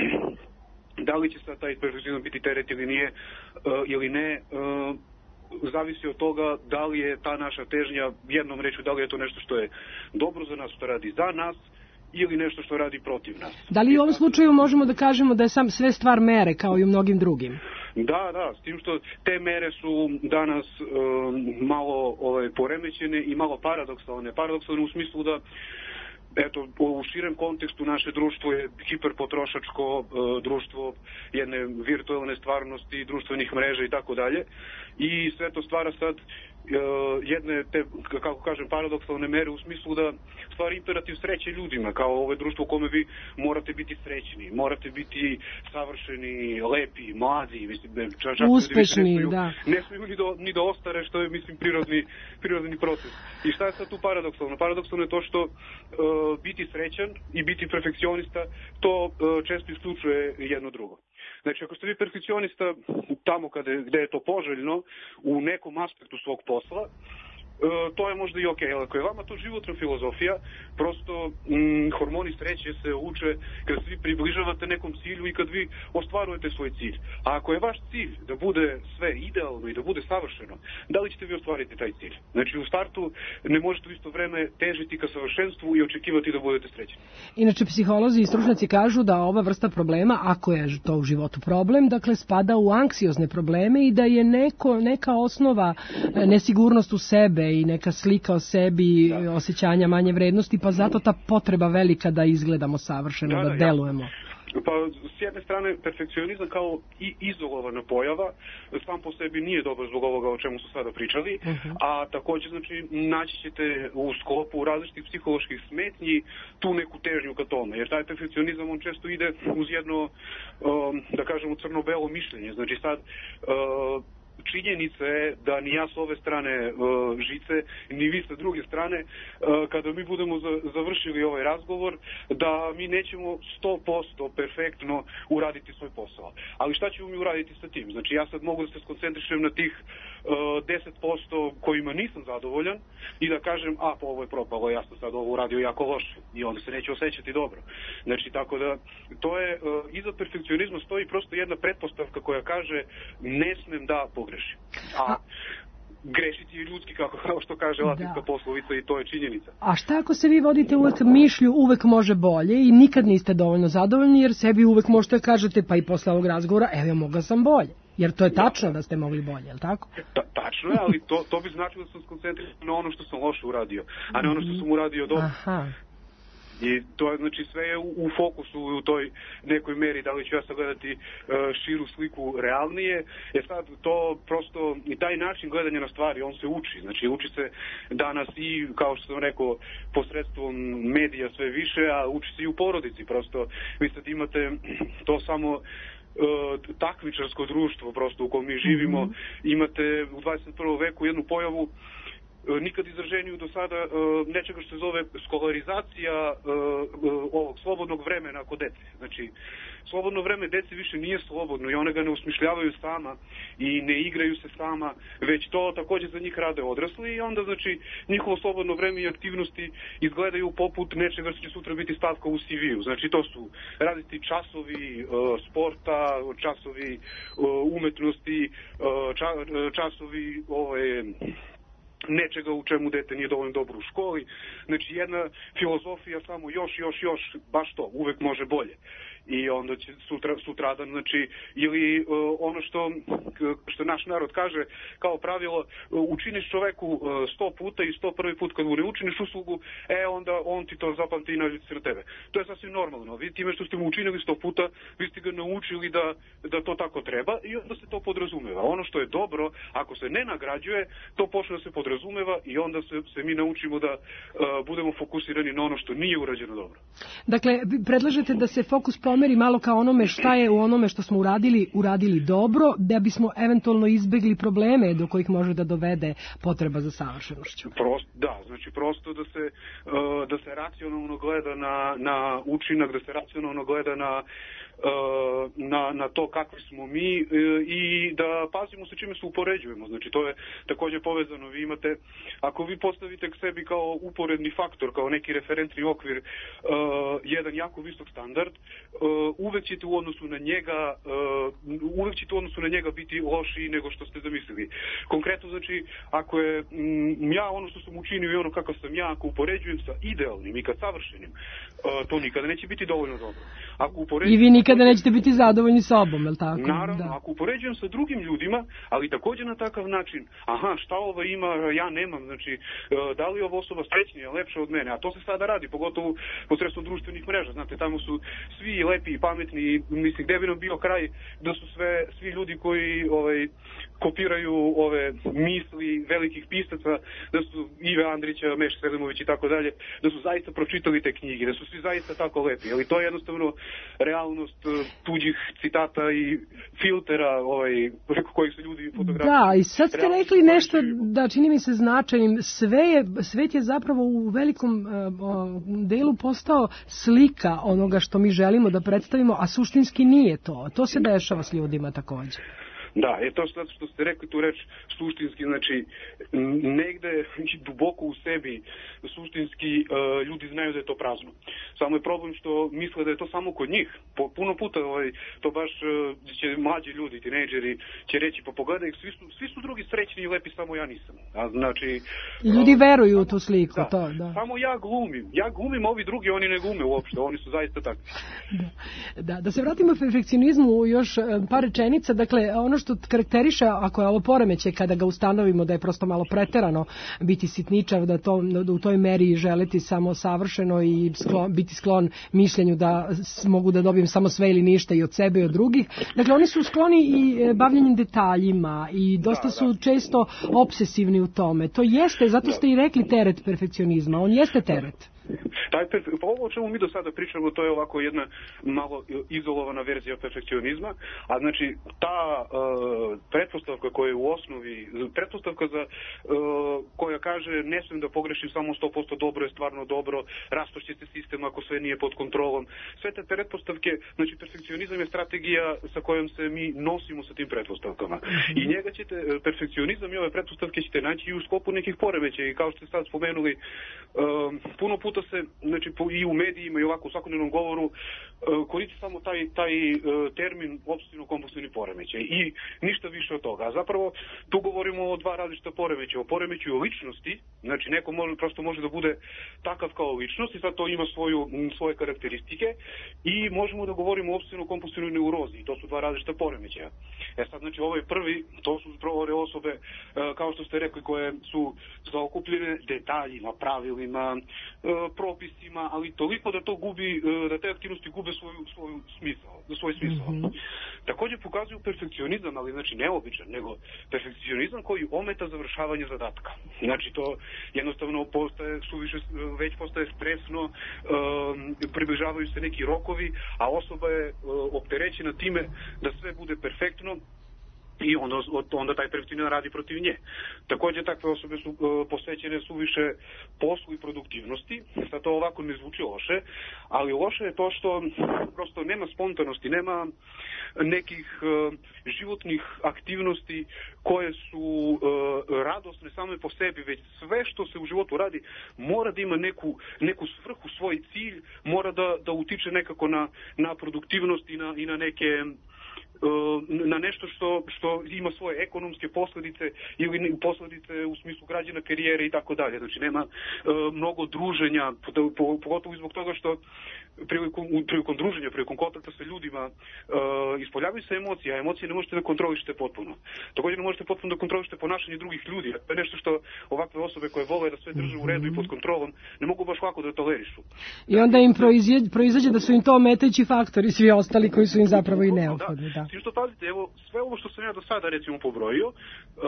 Da li će sad taj perfekcionizam biti teret ili nije, uh, ili ne, uh, zavisi od toga da li je ta naša težnja, jednom rečju, da li je to nešto što je dobro za nas, što radi za nas, ili nešto što radi protiv nas. Da li u ovom slučaju možemo da kažemo da je sam sve stvar mere, kao i u mnogim drugim? Da, da, s tim što te mere su danas um, malo ovaj, poremećene i malo paradoksalne. Paradoksalne u smislu da eto, u širem kontekstu naše društvo je hiperpotrošačko uh, društvo jedne virtualne stvarnosti, društvenih mreža i tako dalje. I sve to stvara sad uh, jedne, te, kako kažem, paradoksalne mere u smislu da stvara imperativ sreće ljudima, kao ovo društvo u kome vi morate biti srećni, morate biti savršeni, lepi, mladi, mislim, čak, čak uspešni, ne smiju, da. Ne smiju ni do, ni do ostare, što je, mislim, prirodni, prirodni proces. I šta je sad tu paradoksalno? Paradoksalno je to što uh, biti srećan i biti perfekcionista, to uh, često isključuje jedno drugo. Znači, ako ste vi perfekcionista tamo kada, gde je to poželjno, u nekom aspektu svog posla, Uh, to je možda i okej, ali ako je vama to životna filozofija, prosto mm, hormoni sreće se uče kad se vi približavate nekom cilju i kad vi ostvarujete svoj cilj. A ako je vaš cilj da bude sve idealno i da bude savršeno, da li ćete vi ostvariti taj cilj? Znači, u startu ne možete u isto vreme težiti ka savršenstvu i očekivati da budete srećni. Inače, psiholozi i stručnjaci kažu da ova vrsta problema, ako je to u životu problem, dakle spada u anksiozne probleme i da je neko, neka osnova nesigurnost u sebe i neka slika o sebi, da. Osjećanja manje vrednosti, pa zato ta potreba velika da izgledamo savršeno, da, da, da delujemo. Pa, s jedne strane, perfekcionizam kao i izolovana pojava sam po sebi nije dobar zbog ovoga o čemu su sada pričali, uh-huh. a također, znači, naći ćete u sklopu različitih psiholoških smetnji tu neku težnju ka tome, jer taj perfekcionizam, on često ide uz jedno, um, da kažemo, crno-belo mišljenje. Znači, sad, uh, činjenica je da ni ja s ove strane uh, žice, ni vi sa druge strane, uh, kada mi budemo za, završili ovaj razgovor, da mi nećemo sto posto perfektno uraditi svoj posao. Ali šta ćemo mi uraditi sa tim? Znači, ja sad mogu da se skoncentrišem na tih uh, deset posto kojima nisam zadovoljan i da kažem, a, pa ovo je propalo, ja sam sad ovo uradio jako loše i onda se neće osjećati dobro. Znači, tako da, to je, uh, iza perfekcionizma stoji prosto jedna pretpostavka koja kaže, ne smem da pogrešim. A grešiti je ljudski, kako kao što kaže latinska da. poslovica, i to je činjenica. A šta ako se vi vodite uvek mišlju, uvek može bolje i nikad niste dovoljno zadovoljni, jer sebi uvek možete kažete, pa i posle ovog razgovora, evo ja mogla sam bolje. Jer to je tačno da, da ste mogli bolje, je li tako? Ta, tačno je, ali to, to bi značilo da sam skoncentrisan na ono što sam loše uradio, a ne ono što sam uradio dobro. Aha. I to je, znači, sve je u, u fokusu u toj nekoj meri, da li ću ja sagledati uh, širu sliku realnije. Je sad to prosto, i taj način gledanja na stvari, on se uči. Znači, uči se danas i, kao što sam rekao, posredstvom medija sve više, a uči se i u porodici. Prosto, vi sad imate to samo Uh, takmičarsko društvo prosto u kojem mi živimo. Mm-hmm. Imate u dvadeset prvom veku jednu pojavu uh, nikad izraženiju do sada uh, nečega što se zove skolarizacija uh, uh, ovog slobodnog vremena kod dece. Znači, slobodno vreme deci više nije slobodno i one ga ne usmišljavaju sama i ne igraju se sama, već to također za njih rade odrasli i onda, znači, njihovo slobodno vreme i aktivnosti izgledaju poput nečega što će sutra biti stavka u C V-u. Znači, to su raditi časovi uh, sporta, časovi uh, umetnosti, uh, ča, časovi ove, nečega u čemu dete nije dovoljno dobro u školi. Znači, jedna filozofija samo još, još, još, baš to, uvek može bolje. I onda će sutra, sutradan, znači, ili uh, ono što, što naš narod kaže kao pravilo, uh, učiniš čoveku uh, sto puta i sto prvi put kad mu ne učiniš uslugu, e onda on ti to zapamti i nađe se na tebe. To je sasvim normalno. Vi time što ste mu učinili sto puta, vi ste ga naučili da, da to tako treba i onda se to podrazumeva. Ono što je dobro, ako se ne nagrađuje, to počne da se podrazumeva i onda se, se mi naučimo da uh, budemo fokusirani na ono što nije urađeno dobro. Dakle, predlažete da se fokus pomeri malo kao onome šta je u onome što smo uradili, uradili dobro, da bismo eventualno izbegli probleme do kojih može da dovede potreba za savršenošću. Prosto, da, znači prosto da se, uh, da se racionalno gleda na, na učinak, da se racionalno gleda na Na, na to kakvi smo mi e, i da pazimo sa čime se upoređujemo. Znači, to je također povezano. Vi imate, ako vi postavite k sebi kao uporedni faktor, kao neki referentni okvir, e, jedan jako visok standard, e, uvek ćete u odnosu na njega e, uvek ćete u odnosu na njega biti lošiji nego što ste zamislili. Konkretno, znači, ako je m, ja ono što sam učinio i ono kakav sam ja, ako upoređujem sa idealnim i kad savršenim, e, to nikada neće biti dovoljno dobro. Ako upoređujem... I vi nikada nećete biti zadovoljni sobom, je li tako? Naravno, da. Ako upoređujem sa drugim ljudima, ali također na takav način, aha, šta ova ima, ja nemam, znači, da li ova osoba srećnija, lepša od mene, a to se sada radi, pogotovo posredstvom društvenih mreža, znate, tamo su svi lepi i pametni, mislim, gde bi nam bio kraj da su sve, svi ljudi koji ovaj, kopiraju ove misli velikih pisaca, da su Ive Andrića, Meša Selimović i tako dalje, da su zaista pročitali te knjige, da su svi zaista tako lepi, ali to je jednostavno realnost tuđih citata i filtera ovaj, preko kojih se ljudi fotografiju. Da, i sad ste rekli nešto, da čini mi se značajnim, sve je, svet je zapravo u velikom uh, delu postao slika onoga što mi želimo da predstavimo, a suštinski nije to. To se dešava s ljudima također. Da, je to što, što ste rekli tu reč suštinski, znači negde duboko u sebi suštinski uh, ljudi znaju da je to prazno. Samo je problem što misle da je to samo kod njih. Po, puno puta ovaj, to baš uh, će mlađi ljudi, tinejdžeri će reći pa pogledaj, svi su, svi su drugi srećni i lepi, samo ja nisam. A znači... Ljudi uh, veruju u tu sliku. Da, to, da. Samo ja glumim. Ja glumim, ovi drugi oni ne glume uopšte, oni su zaista takvi. Da, da, da se vratimo perfekcionizmu još par rečenica, dakle ono što karakteriše, ako je ovo poremećaj, kada ga ustanovimo da je prosto malo preterano biti sitničav, da, to, da u toj meri želiti samo savršeno i sklon, biti sklon mišljenju da mogu da dobijem samo sve ili ništa i od sebe i od drugih. Dakle, oni su skloni i bavljenjem detaljima i dosta su često obsesivni u tome. To jeste, zato ste i rekli teret perfekcionizma. On jeste teret. Taj, pa ovo o čemu mi do sada pričamo, to je ovako jedna malo izolovana verzija perfekcionizma, a znači ta uh, pretpostavka koja je u osnovi, pretpostavka za, uh, koja kaže ne smijem da pogrešim, samo sto posto dobro je stvarno dobro, rastošće se sistem ako sve nije pod kontrolom. Sve te pretpostavke, znači perfekcionizam je strategija sa kojom se mi nosimo sa tim pretpostavkama. I njega ćete, perfekcionizam i ove pretpostavke ćete naći i u sklopu nekih poremećaja i kao što ste sad spomenuli, um, puno puta puta se, znači i u medijima i ovako u svakodnevnom govoru koristi samo taj, taj termin opsesivno-kompulsivni poremećaj i ništa više od toga. A zapravo tu govorimo o dva različita poremećaja, o poremećaju ličnosti, znači neko može, prosto može da bude takav kao ličnost i sad to ima svoju, svoje karakteristike i možemo da govorimo o opsesivno-kompulsivnoj neurozi i to su dva različita poremećaja. E sad, znači ovaj prvi, to su ove osobe, kao što ste rekli, koje su zaokupljene detaljima, pravilima, propisima, ali toliko da to gubi, da te aktivnosti gube svoju, svoju smisao, svoj smisao. Mm-hmm. Također pokazuju perfekcionizam, ali znači neobičan, nego perfekcionizam koji ometa završavanje zadatka. Znači to jednostavno postaje suviše, već postaje stresno, um, približavaju se neki rokovi, a osoba je uh, opterećena time da sve bude perfektno i onda, onda taj perfekcionizam radi protiv nje. Također takve osobe su uh, posvećene suviše poslu i produktivnosti. Sad to ovako ne zvuči loše, ali loše je to što prosto nema spontanosti, nema nekih uh, životnih aktivnosti koje su uh, radosne same po sebi, već sve što se u životu radi mora da ima neku, neku svrhu, svoj cilj, mora da, da utiče nekako na, na produktivnost i na, i na neke na nešto što, što ima svoje ekonomske posljedice ili posljedice u smislu građana karijere i tako dalje. Znači nema uh, mnogo druženja, pogotovo zbog toga što prilikom, prilikom druženja, prilikom kontakta sa ljudima uh, ispoljavaju se emocije, a emocije ne možete da kontrolišete potpuno. Također ne možete potpuno da kontrolišete ponašanje drugih ljudi. To je nešto što ovakve osobe koje vole da sve drže u redu i pod kontrolom ne mogu baš lako da tolerišu. I onda im proizađe, proizađe da su im to ometajući faktori, svi ostali koji su im zapravo i neophodni. Da. Da. Što pazite, evo, sve ovo što sam ja do sada recimo pobrojio, uh,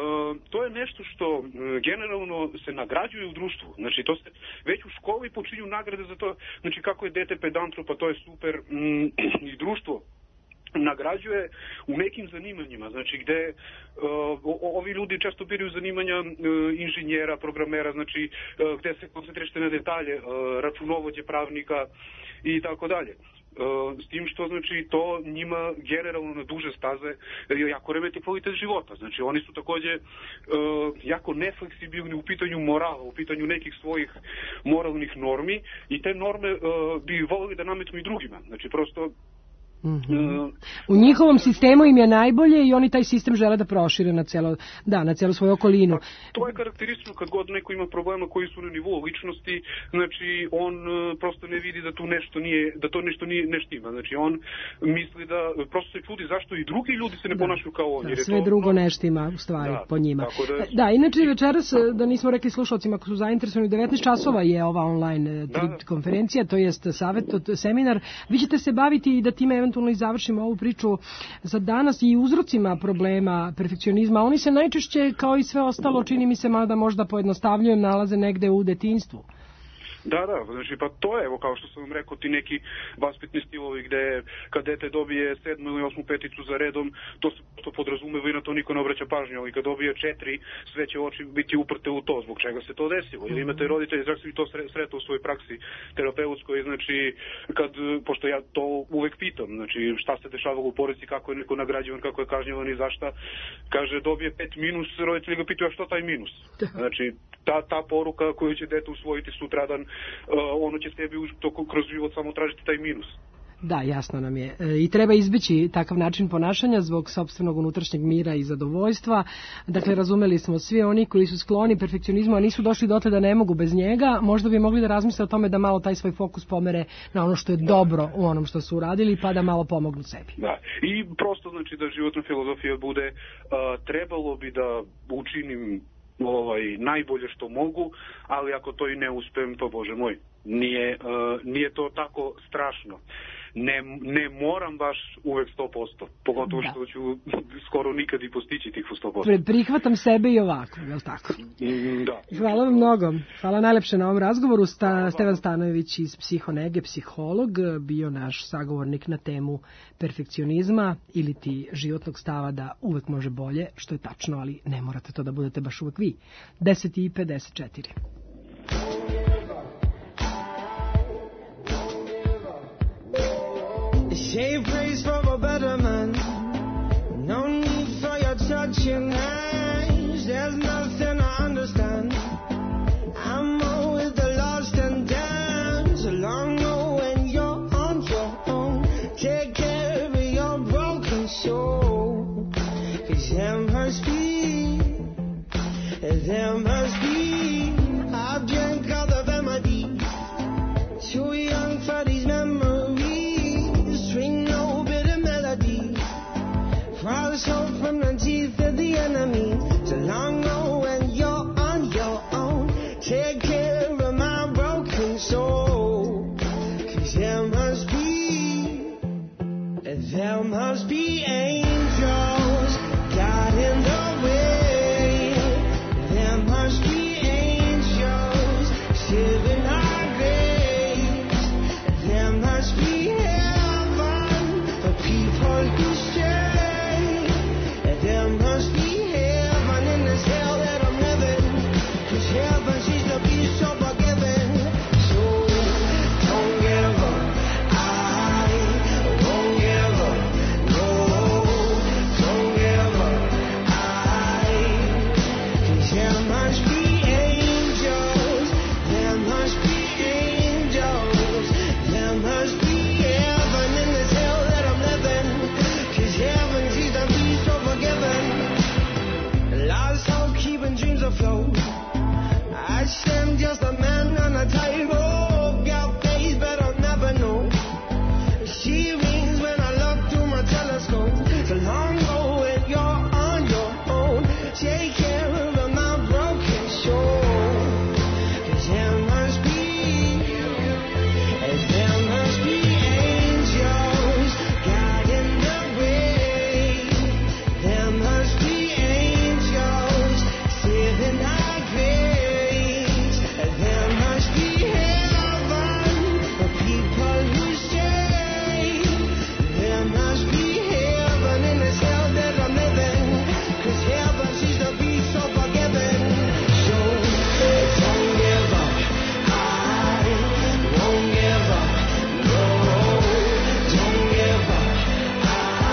to je nešto što uh, generalno se nagrađuje u društvu. Znači, to se već u školi počinju nagrade za to, znači kako je dete pedantro, pa to je super, mm, i društvo nagrađuje u nekim zanimanjima, znači gde uh, ovi ljudi često biraju zanimanja uh, inženjera, programera, znači uh, gde se koncentrišete na detalje, uh, računovođe, pravnika i tako dalje. Uh, s tim što znači to njima generalno na duže staze jako remeti kvalitet života. Znači oni su također uh, jako nefleksibilni u pitanju morala, u pitanju nekih svojih moralnih normi i te norme uh, bi volili da nametnu i drugima. Znači prosto Mm-hmm. Uh, u njihovom sistemu im je najbolje i oni taj sistem žele da prošire na celo, da, na celu svoju okolinu. To je karakteristično kad god neko ima problema koji su na nivou ličnosti, znači on uh, prosto ne vidi da tu nešto nije, da to nešto nije neštima. Znači on misli da prosto se čudi zašto i drugi ljudi se ne da, ponašaju kao on. Da, jer je sve to, drugo no, neštima u stvari da, po njima. Da, da, inače večeras, da nismo rekli slušalcima ako su zainteresovani, devetnaest časova je ova online da, da. konferencija, to jest savjet, seminar. Vi ćete se baviti i da time eventualno i završimo ovu priču za danas i uzrocima problema perfekcionizma. Oni se najčešće, kao i sve ostalo, čini mi se mada možda pojednostavljujem, nalaze negde u detinjstvu. Da, da, znači pa to je, evo kao što sam vam rekao, ti neki vaspitni stilovi gde kad dete dobije sedmu ili osmu peticu za redom, to se to podrazumeva i na to niko ne obraća pažnju, ali kad dobije četiri, sve će oči biti uprte u to, zbog čega se to desilo. Ili imate roditelji, znači to sretao u svojoj praksi terapeutskoj, znači kad, pošto ja to uvek pitam, znači šta se dešavalo u porodici, kako je neko nagrađivan, kako je kažnjavan i zašta, kaže dobije pet minus, roditelji ga pitaju, a što taj minus? Znači ta, ta poruka koju će dete usvojiti sutradan, Uh, ono će sebi uz to kroz život samo tražiti taj minus. Da, jasno nam je. E, I treba izbeći takav način ponašanja zbog sopstvenog unutrašnjeg mira i zadovoljstva. Dakle, razumeli smo svi oni koji su skloni perfekcionizmu, a nisu došli dotle da ne mogu bez njega, možda bi mogli da razmisle o tome da malo taj svoj fokus pomere na ono što je dobro u onom što su uradili, pa da malo pomognu sebi. Da, i prosto znači da životna filozofija bude, uh, trebalo bi da učinim ovaj najbolje što mogu, ali ako to i ne uspem, pa Bože moj, nije, uh, nije to tako strašno. Ne, ne moram baš uvek sto posto, pogotovo da. Što ću skoro nikad i postići tih sto posto. Pre, prihvatam sebe i ovako, je li tako? Da. Hvala vam mnogo. Hvala najlepše na ovom razgovoru. Sta, Stevan Stanojević iz Psihonege, psiholog, bio naš sagovornik na temu perfekcionizma ili ti životnog stava da uvek može bolje, što je tačno, ali ne morate to da budete baš uvek vi. deset i pedeset četiri. Save praise for a better man. No need for your touching hands. There's nothing I understand. I'm always the lost and damned. for these memories. String no bitter melody. Frost hope from the teeth of the enemy. So long ago when you're on your own, take care of my broken soul. Cause there must be, there must be angels guiding the way. There must be angels saving our graves. There must be heaven for people who stray. There must be heaven in this hell that I'm living. Cause heaven seems to be so forgiving. So don't give up, I won't give up. No, don't give up, I. Cause there must be angels. There must be angels. There must be heaven in this hell that I'm living. Cause heaven seems to be so forgiving. Lost hope keeping dreams afloat. I am just a man on a tightrope. Got face but I'll never know. She rings when I look through my telescope. So long ago when you're on your own, take care of my broken soul. Cause there must be, there must be angels guiding the way. There must be angels saving our graves. There must be heaven for people who stay. There must be heaven in this hell that I'm living. Cause heaven seems to be so forgiving. So don't give up, I won't give up. No, don't give up, I.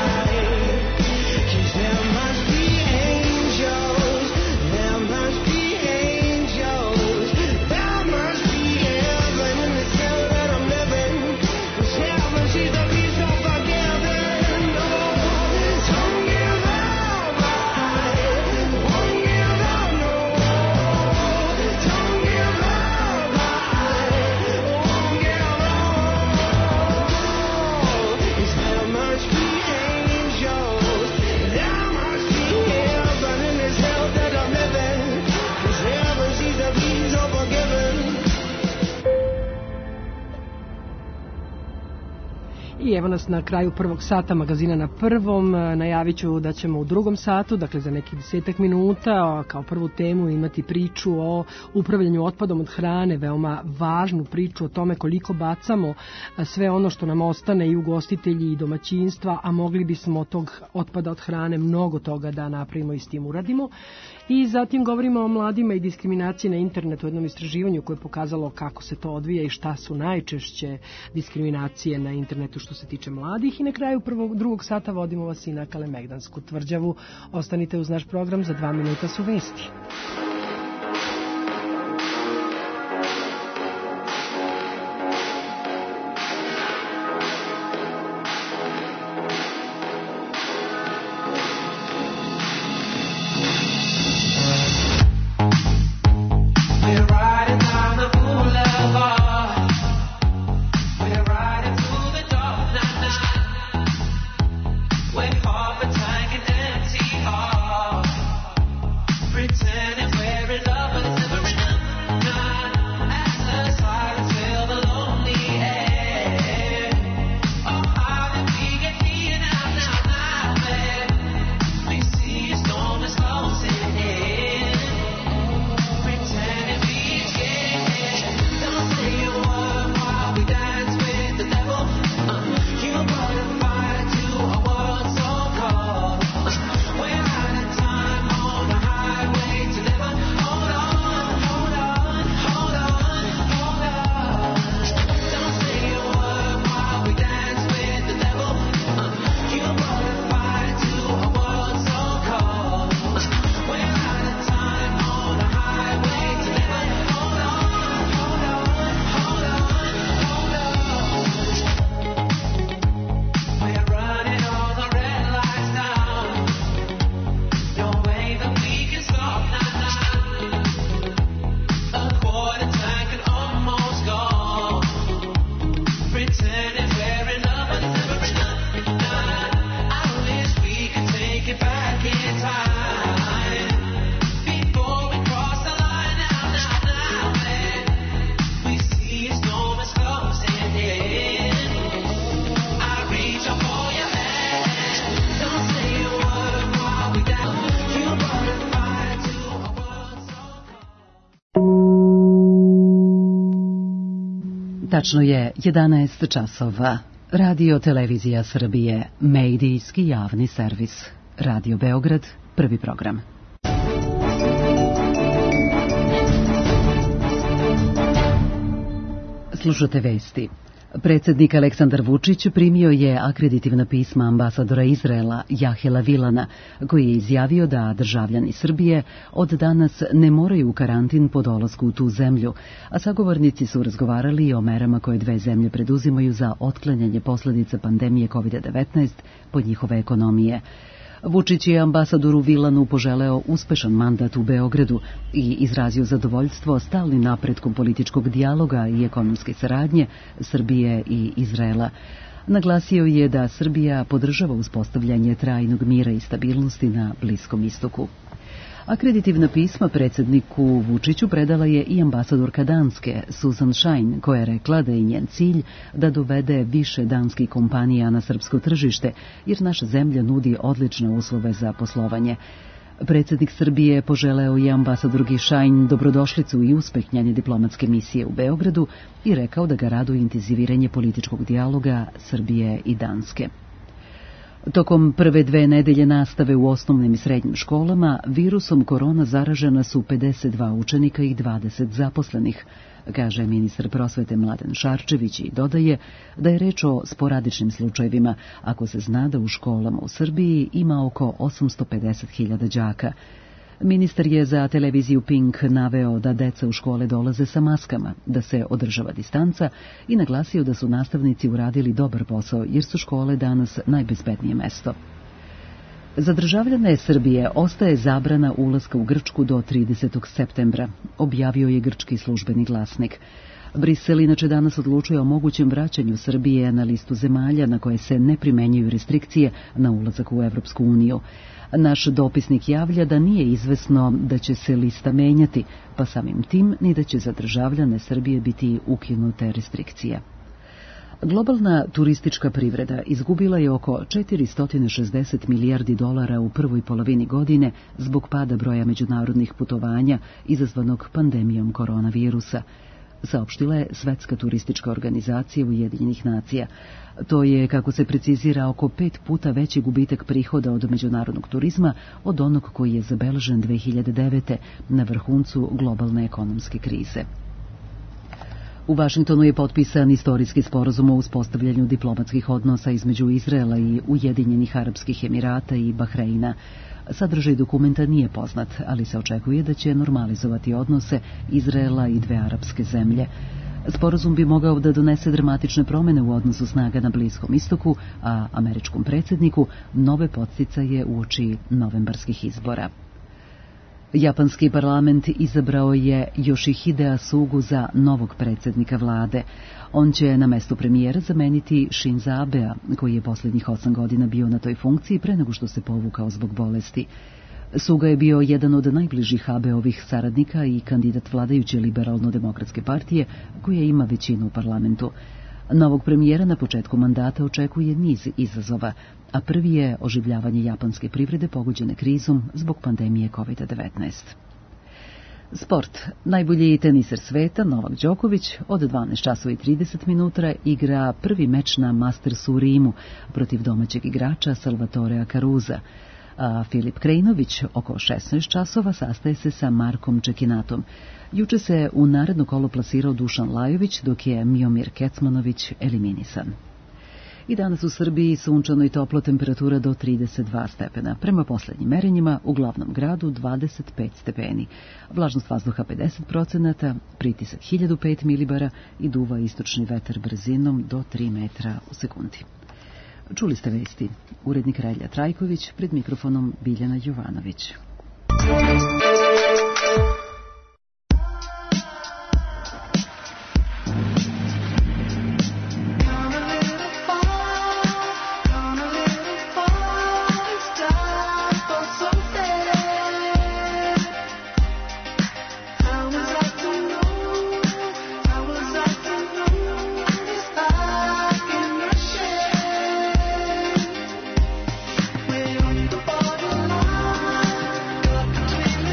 Cause there must be angels. There must be angels. There must be heaven in this hell that I'm living. Cause heaven seems to be so forgiving. No, don't give up, I won't give up. No, don't give up, I won't give up. Cause there must be angels. There must be heaven in this hell that I'm living. Cause heaven seems to be so forgiving. I evo nas na kraju prvog sata magazina Na prvom. Najavit ću da ćemo u drugom satu, dakle za nekih desetak minuta, kao prvu temu imati priču o upravljanju otpadom od hrane, veoma važnu priču o tome koliko bacamo sve ono što nam ostane i ugostitelji i domaćinstva, a mogli bismo od tog otpada od hrane mnogo toga da napravimo i s tim uradimo. I zatim govorimo o mladima i diskriminaciji na internetu, u jednom istraživanju koje je pokazalo kako se to odvija i šta su najčešće diskriminacije na internetu što se tiče mladih. I na kraju prvog, drugog sata vodimo vas i na Kalemegdansku tvrđavu. Ostanite uz naš program, za dva minuta su vesti. Pretending we're Tačno je jedanaest časova. Radio Televizija Srbije, medijski javni servis. Radio Beograd, prvi program. Slušate vesti. Predsjednik Aleksandar Vučić primio je akreditivna pisma ambasadora Izraela Jahela Vilana, koji je izjavio da državljani Srbije od danas ne moraju u karantin po dolasku u tu zemlju, a sagovornici su razgovarali i o merama koje dve zemlje preduzimaju za otklanjanje posljedica pandemije kovid devetnaest po njihove ekonomije. Vučić je ambasadoru Vilanu poželeo uspešan mandat u Beogradu i izrazio zadovoljstvo stalnim napretkom političkog dijaloga i ekonomske saradnje Srbije i Izraela. Naglasio je da Srbija podržava uspostavljanje trajnog mira i stabilnosti na Bliskom istoku. Akreditivna pisma predsjedniku Vučiću predala je i ambasadorka Danske, Susan Shine, koja je rekla da je njen cilj da dovede više danskih kompanija na srpsko tržište, jer naša zemlja nudi odlične uslove za poslovanje. Predsjednik Srbije poželeo je ambasadorki Shine dobrodošlicu i uspeh njene diplomatske misije u Beogradu i rekao da ga raduje intenziviranje političkog dijaloga Srbije i Danske. Tokom prve dve nedelje nastave u osnovnim i srednjim školama virusom korona zaražena su pedeset dva učenika i dvadeset zaposlenih, kaže ministar prosvete Mladen Šarčević i dodaje da je reč o sporadičnim slučajevima, ako se zna da u školama u Srbiji ima oko osamsto pedeset hiljada đaka. Ministar je za televiziju Pink naveo da deca u škole dolaze sa maskama, da se održava distanca i naglasio da su nastavnici uradili dobar posao jer su škole danas najbezbednije mesto. Za državljane Srbije ostaje zabrana ulaska u Grčku do tridesetog septembra, objavio je grčki službeni glasnik. Brisel inače danas odlučuje o mogućem vraćanju Srbije na listu zemalja na koje se ne primenjuju restrikcije na ulazak u Evropsku uniju. Naš dopisnik javlja da nije izvesno da će se lista menjati, pa samim tim ni da će za državljane Srbije biti ukinute restrikcije. Globalna turistička privreda izgubila je oko četiristo šezdeset milijardi dolara u prvoj polovini godine zbog pada broja međunarodnih putovanja izazvanog pandemijom koronavirusa, saopštila je Svetska turistička organizacija Ujedinjenih nacija. To je, kako se precizira, oko pet puta veći gubitak prihoda od međunarodnog turizma od onog koji je zabeležen dve hiljade devete. na vrhuncu globalne ekonomske krize. U Vašingtonu je potpisan istorijski sporazum o uspostavljanju diplomatskih odnosa između Izraela i Ujedinjenih Arapskih Emirata i Bahreina. Sadržaj dokumenta nije poznat, ali se očekuje da će normalizovati odnose Izraela i dve arapske zemlje. Sporazum bi mogao da donese dramatične promjene u odnosu snaga na Bliskom istoku, a američkom predsjedniku nove podsticaje uoči novembarskih izbora. Japanski parlament izabrao je Yoshihidea Sugu za novog predsjednika vlade. On će na mestu premijera zameniti Shinza Abea, koji je posljednjih osam godina bio na toj funkciji pre nego što se povukao zbog bolesti. Suga je bio jedan od najbližih Abeovih saradnika i kandidat vladajuće liberalno-demokratske partije, koja ima većinu u parlamentu. Novog premijera na početku mandata očekuje niz izazova, a prvi je oživljavanje japanske privrede pogođene krizom zbog pandemije kovid devetnaest. Sport. Najbolji teniser sveta, Novak Đoković, od dvanaest časova i trideset minuta igra prvi meč na Mastersu u Rimu protiv domaćeg igrača Salvatorea Caruza. A Filip Krejnović oko šesnaest časova sastaje se sa Markom Čekinatom. Juče se u naredno kolo plasirao Dušan Lajović, dok je Miomir Kecmanović eliminisan. I danas u Srbiji sunčano i toplo, temperatura do trideset dva stepena. Prema posljednjim merenjima u glavnom gradu dvadeset pet stepeni. Vlažnost vazduha pedeset procenata, pritisak hiljadu pet milibara i duva istočni vetar brzinom do tri metra u sekundi. Čuli ste vesti. Urednik Relja Trajković, pred mikrofonom Biljana Jovanović. We're on the borderline, between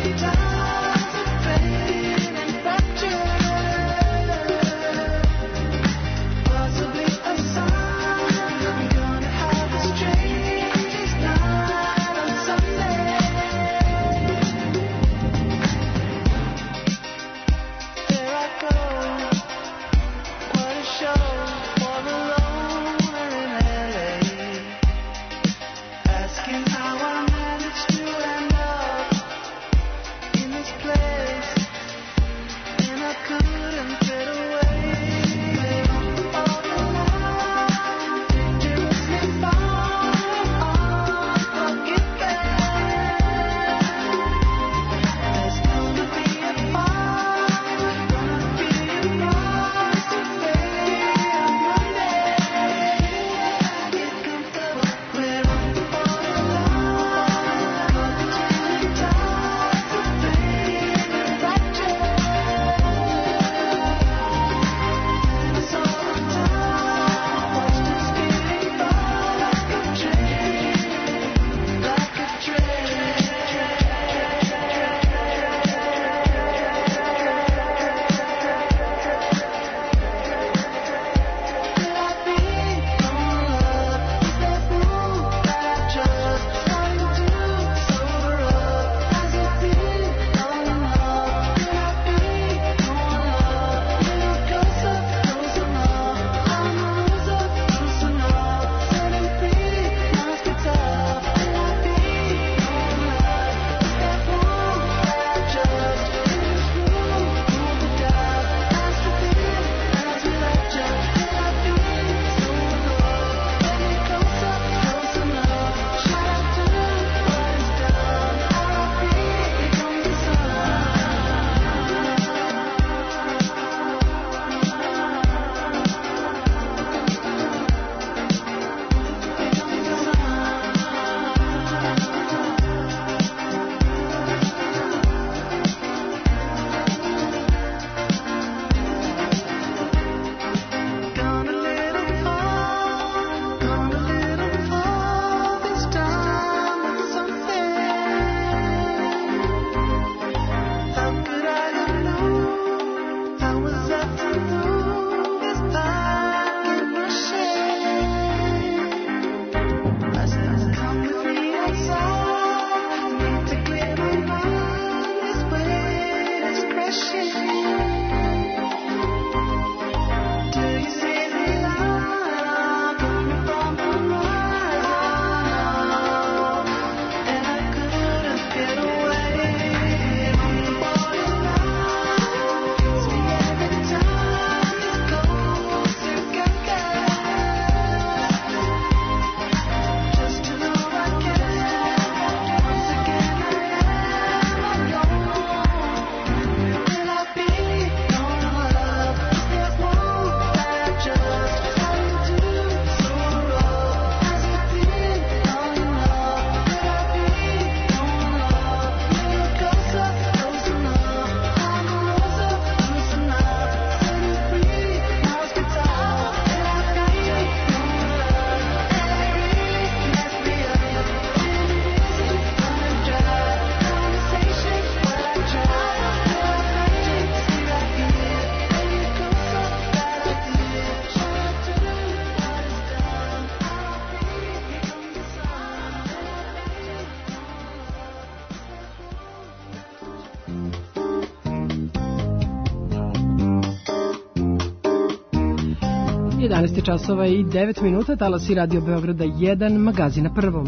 jedanaest časova i devet minuta, talasi Radio Beograda jedan, magazin na prvom.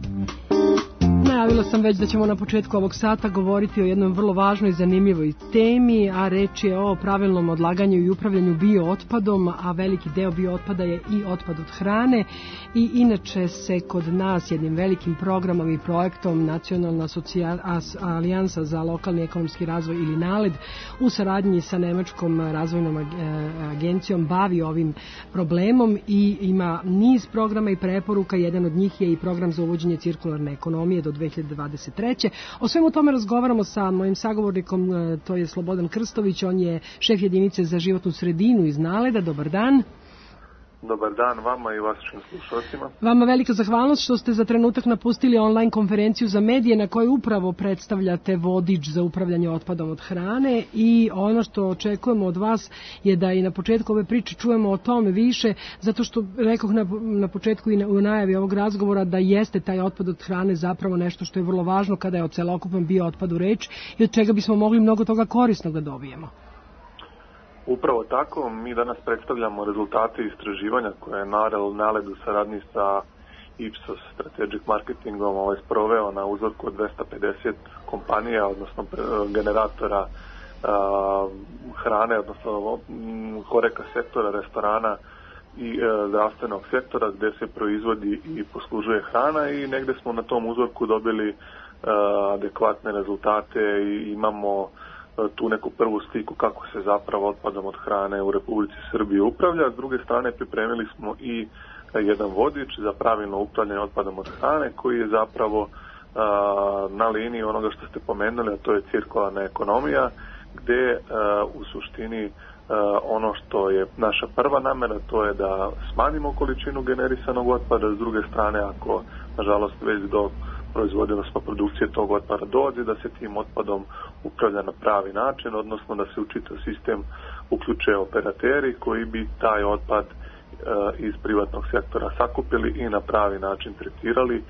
Najavila sam već da ćemo na početku ovog sata govoriti o jednom vrlo važnoj i zanimljivoj temi, a reč je o pravilnom odlaganju i upravljanju biootpadom, a veliki deo biootpada je i otpad od hrane. I inače se kod nas jednim velikim programom i projektom Nacionalna alijansa za lokalni ekonomski razvoj ili NALED u saradnji sa Nemačkom razvojnom agencijom bavi ovim problemom i ima niz programa i preporuka. Jedan od njih je i program za uvođenje cirkularne ekonomije do dve hiljade dvadeset treće. O svemu tome razgovaramo sa mojim sagovornikom, to je Slobodan Krstović, on je šef jedinice za životnu sredinu iz NALED-a. Dobar dan. Dobar dan vama i vašim slušalcima. Vama velika zahvalnost što ste za trenutak napustili online konferenciju za medije na kojoj upravo predstavljate vodič za upravljanje otpadom od hrane i ono što očekujemo od vas je da i na početku ove priče čujemo o tome više, zato što rekoh na, na početku i u najavi ovog razgovora da jeste taj otpad od hrane zapravo nešto što je vrlo važno kada je o celokupnom biootpadu reč i od čega bismo mogli mnogo toga korisnog da dobijemo. Upravo tako, mi danas predstavljamo rezultate istraživanja koje je NALED u saradnji sa Ipsos Strategic Marketingom ovaj sproveo na uzorku od dvesta pedeset kompanija, odnosno generatora a, hrane, odnosno horeka sektora, restorana i a, zdravstvenog sektora gde se proizvodi i poslužuje hrana i negde smo na tom uzorku dobili a, adekvatne rezultate i imamo tu neku prvu sliku kako se zapravo otpadom od hrane u Republici Srbiji upravlja. S druge strane pripremili smo i jedan vodič za pravilno upravljanje otpadom od hrane koji je zapravo a, na liniji onoga što ste pomenuli, a to je cirkularna ekonomija, gde a, u suštini a, ono što je naša prva namera, to je da smanjimo količinu generisanog otpada. S druge strane, ako nažalost već do proizvodila smo produkcije tog otpada dođe, da se tim otpadom upravlja na pravi način, odnosno da se u čitav sistem uključe operateri koji bi taj otpad e, iz privatnog sektora sakupili i na pravi način tretirali,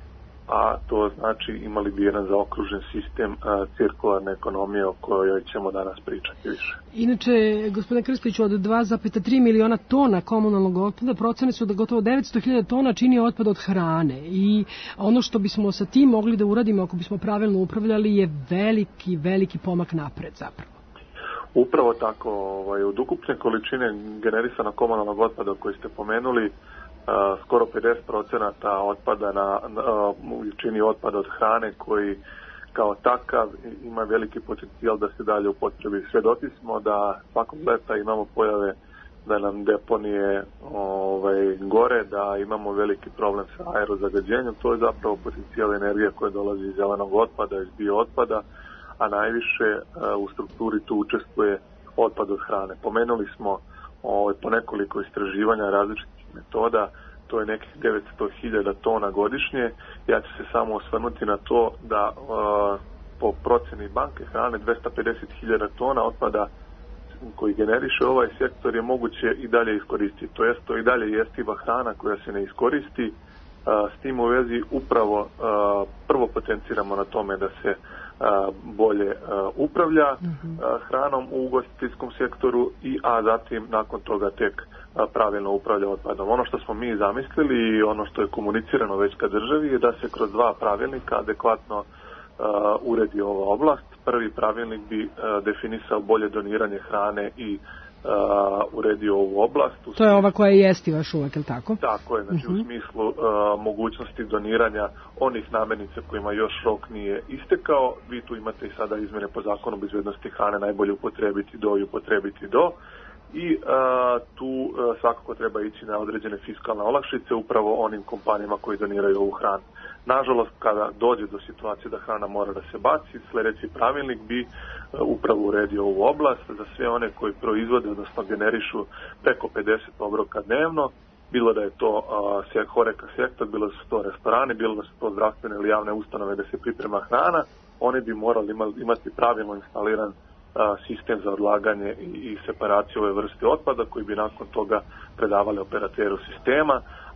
a to znači imali bi jedan zaokružen sistem a, cirkularne ekonomije o kojoj ćemo danas pričati više. Inače, gospodine Krstoviću, od dva zarez tri miliona tona komunalnog otpada procene su da gotovo devetsto hiljada tona čini otpad od hrane i ono što bismo sa tim mogli da uradimo ako bismo pravilno upravljali je veliki, veliki pomak napred zapravo. Upravo tako, ovaj, od ukupne količine generisanog komunalnog otpada koji ste pomenuli, Uh, skoro pedeset procenata otpada na, uh, čini otpad od hrane koji kao takav ima veliki potencijal da se dalje upotrebi. Svedoci smo da svakog leta imamo pojave da nam deponije ovaj, gore, da imamo veliki problem sa aerozagađenjem. To je zapravo potencijal energije koja dolazi iz zelenog otpada, iz biootpada, a najviše uh, u strukturi tu učestvuje otpad od hrane. Pomenuli smo ovaj, po nekoliko istraživanja različitih metoda, to je nekih devetsto hiljada tona godišnje. Ja ću se samo osvrnuti na to da uh, po proceni banke hrane dvesta pedeset hiljada tona otpada koji generiše ovaj sektor je moguće i dalje iskoristiti. To jest, to i dalje jestiva hrana koja se ne iskoristi. Uh, s tim u vezi upravo uh, prvo potenciramo na tome da se uh, bolje uh, upravlja uh, hranom u ugostiteljskom sektoru i a zatim nakon toga tek pravilno upravlja otpadom. Ono što smo mi zamislili i ono što je komunicirano već ka državi je da se kroz dva pravilnika adekvatno uh, uredi ova oblast. Prvi pravilnik bi uh, definisao bolje doniranje hrane i uh, uredio ovu oblast. U to je ova koja je jestiva još uvek, je li tako? Tako je, znači uh-huh. u smislu uh, mogućnosti doniranja onih namirnica kojima još rok nije istekao. Vi tu imate i sada izmene po zakonu o bezbednosti hrane, najbolje upotrebiti do i upotrebiti do. I a, tu a, svakako treba ići na određene fiskalne olakšice upravo onim kompanijama koji doniraju ovu hranu. Nažalost, kada dođe do situacije da hrana mora da se baci, sljedeći pravilnik bi a, upravo uredio ovu oblast za sve one koji proizvode, odnosno generišu preko pedeset obroka dnevno, bilo da je to a, horeka sektor, bilo da su to restorani, bilo da su to zdravstvene ili javne ustanove da se priprema hrana, oni bi morali imati pravilno instaliran sistem za odlaganje i separaciju ove vrste otpada koji bi nakon toga predavali operateru sistema,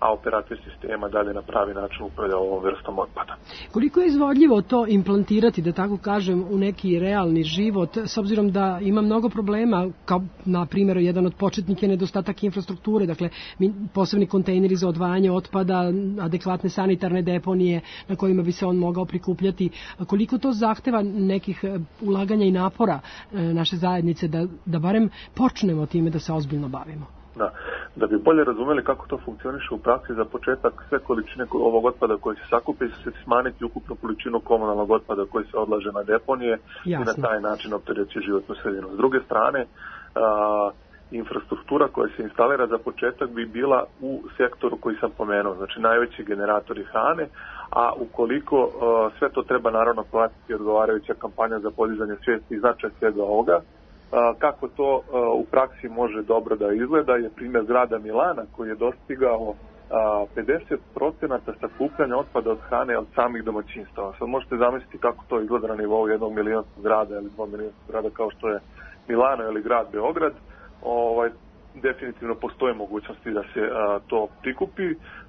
a operator sistema dalje na pravi način upravlja ovom vrstom otpada. Koliko je izvodljivo to implantirati, da tako kažem, u neki realni život, s obzirom da ima mnogo problema, kao na primjer jedan od početnika je nedostatak infrastrukture, dakle posebni kontejneri za odvajanje otpada, adekvatne sanitarne deponije na kojima bi se on mogao prikupljati. Koliko to zahteva nekih ulaganja i napora naše zajednice da, da barem počnemo time da se ozbiljno bavimo? Da. Da bi bolje razumeli kako to funkcioniše u praksi, za početak sve količine ovog otpada koje se sakupi će se smanjiti ukupnu količinu komunalnog otpada koji se odlaže na deponije. Jasno. I na taj način opterećuje životnu sredinu. S druge strane, a, infrastruktura koja se instalira za početak bi bila u sektoru koji sam pomenuo, znači najveći generatori hrane, a ukoliko a, sve to treba naravno platiti odgovarajuća kampanja za podizanje svijesti i značaj svega ovoga. Kako to u praksi može dobro da izgleda je primjer grada Milana koji je dostigao pedeset procenata sakupljanja otpada od hrane od samih domaćinstava. Sad možete zamisliti kako to izgleda na nivou jednog milijonskog grada ili dva milijonskog grada kao što je Milano ili grad Beograd. Ovaj, definitivno postoje mogućnosti da se a, to prikupi.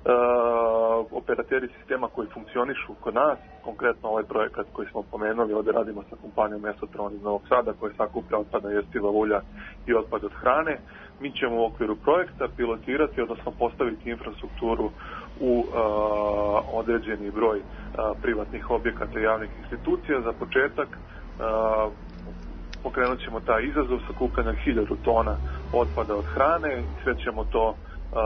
A, operateri sistema koji funkcionišu kod nas, konkretno ovaj projekat koji smo pomenuli, ovdje radimo sa kompanijom Mesotron iz Novog Sada koja sakuplja otpadna jestiva ulja i otpad od hrane. Mi ćemo u okviru projekta pilotirati, odnosno postaviti infrastrukturu u a, određeni broj a, privatnih objekata i javnih institucija. Za početak a, pokrenut ćemo taj izazov sakupljanja hiljadu tona otpada od hrane i sve ćemo to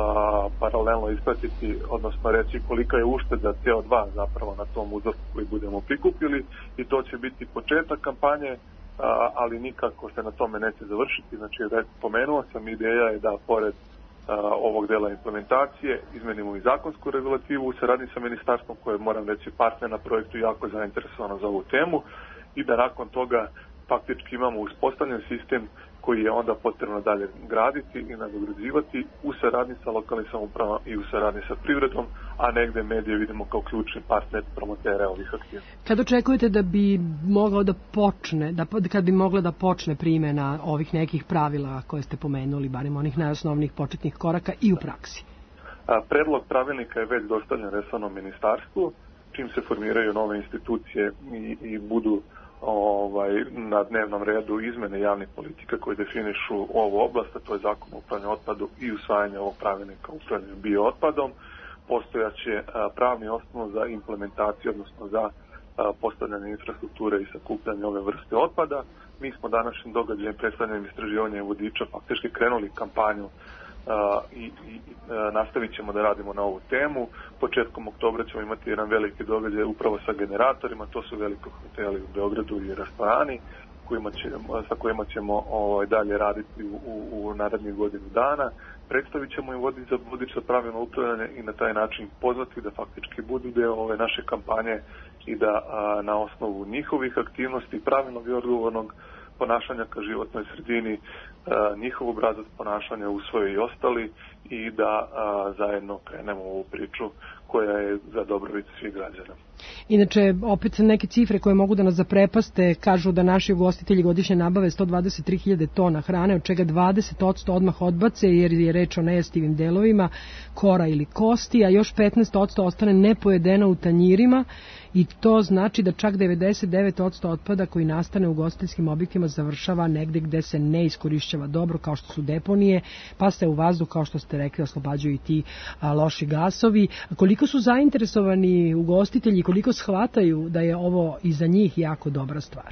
a, paralelno ispratiti, odnosno reći kolika je ušteda C O dva zapravo na tom uzorku koji budemo prikupili i to će biti početak kampanje, a, ali nikako se na tome neće završiti. Znači, da pomenuo sam, ideja je da pored a, ovog dela implementacije izmenimo i zakonsku regulativu u saradnji sa ministarstvom koje, moram reći, partner na projektu jako zainteresovano za ovu temu i da nakon toga faktički imamo uspostavljen sistem koji je onda potrebno dalje graditi i nadograđivati u saradnji sa lokalnim samoupravama i u saradnji sa privredom, a negde medije vidimo kao ključni partner promotera ovih aktivnosti. Kad očekujete da bi mogao da počne, da, kad bi mogla da počne primjena ovih nekih pravila koje ste pomenuli, barem onih najosnovnijih početnih koraka i u praksi? A, predlog pravilnika je već dostavljen resornom ministarstvu, čim se formiraju nove institucije i, i budu Ovaj, na dnevnom redu izmene javnih politika koje definišu ovu oblast, a to je zakon o upravljanju otpadu i usvajanje ovog pravilnika o upravljanju biootpadom. Postojaće a, pravni osnov za implementaciju, odnosno za a, postavljanje infrastrukture i sakupljanje ove vrste otpada. Mi smo današnjim događajem predstavljanjem istraživanja vodiča faktički krenuli kampanju Uh, i, i uh, nastavit ćemo da radimo na ovu temu. Početkom oktobra ćemo imati jedan veliki događaj upravo sa generatorima, to su veliko hoteli u Beogradu i restorani kojima ćemo, sa kojima ćemo ovaj, dalje raditi u, u, u narednih godinu dana. Predstavit ćemo im vodič za vodič za pravilno upravljanje i na taj način pozvati da faktički budu deo ove naše kampanje i da a, na osnovu njihovih aktivnosti pravilnog i odgovornog ponašanja ka životnoj sredini, njihov obrazac ponašanja usvoje i ostali i da a, zajedno krenemo u ovu priču koja je za dobrobit svih građana. Inače, opet neke cifre koje mogu da nas zaprepaste, kažu da naši ugostitelji godišnje nabave sto dvadeset tri hiljade tona hrane, od čega dvadeset posto odmah odbace jer je reč o nejestivim delovima kora ili kosti, a još petnaest posto ostane nepojedeno u tanjirima i to znači da čak devedeset devet posto otpada koji nastane u ugostiteljskim objektima završava negde gde se ne iskorišćava dobro, kao što su deponije, pa se u vazduh, kao što ste rekli, oslobađaju i ti a, loši gasovi. Koliko su zainteresovani ugostitelji, koliko shvataju da je ovo i za njih jako dobra stvar?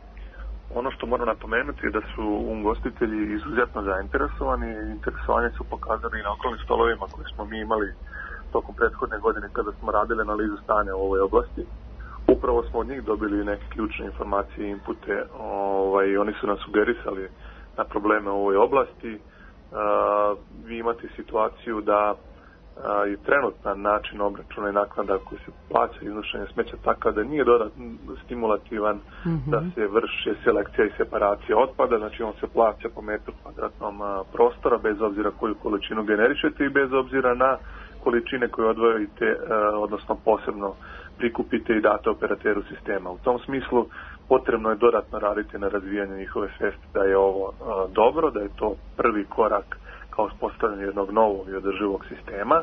Ono što moram napomenuti je da su ugostitelji izuzetno zainteresovani. Interesovanje su pokazali i na okolnim stolovima koje smo mi imali tokom prethodne godine kada smo radili analizu stanja u ovoj oblasti. Upravo smo od njih dobili neke ključne informacije i inpute. Ovaj, oni su nas sugerisali na probleme u ovoj oblasti. Uh, vi imate situaciju da uh, je trenutan način obračuna i naknada koji se plaća iznošenje smeća takav da nije dodatno stimulativan mm-hmm. da se vrši selekcija i separacija otpada, znači on se plaća po metru kvadratnom uh, prostora bez obzira koju količinu generišete i bez obzira na količine koje odvojite, uh, odnosno posebno prikupite i date operateru sistema. U tom smislu potrebno je dodatno raditi na razvijanju njihove svesti da je ovo a, dobro, da je to prvi korak kao uspostavljanje jednog novog i održivog sistema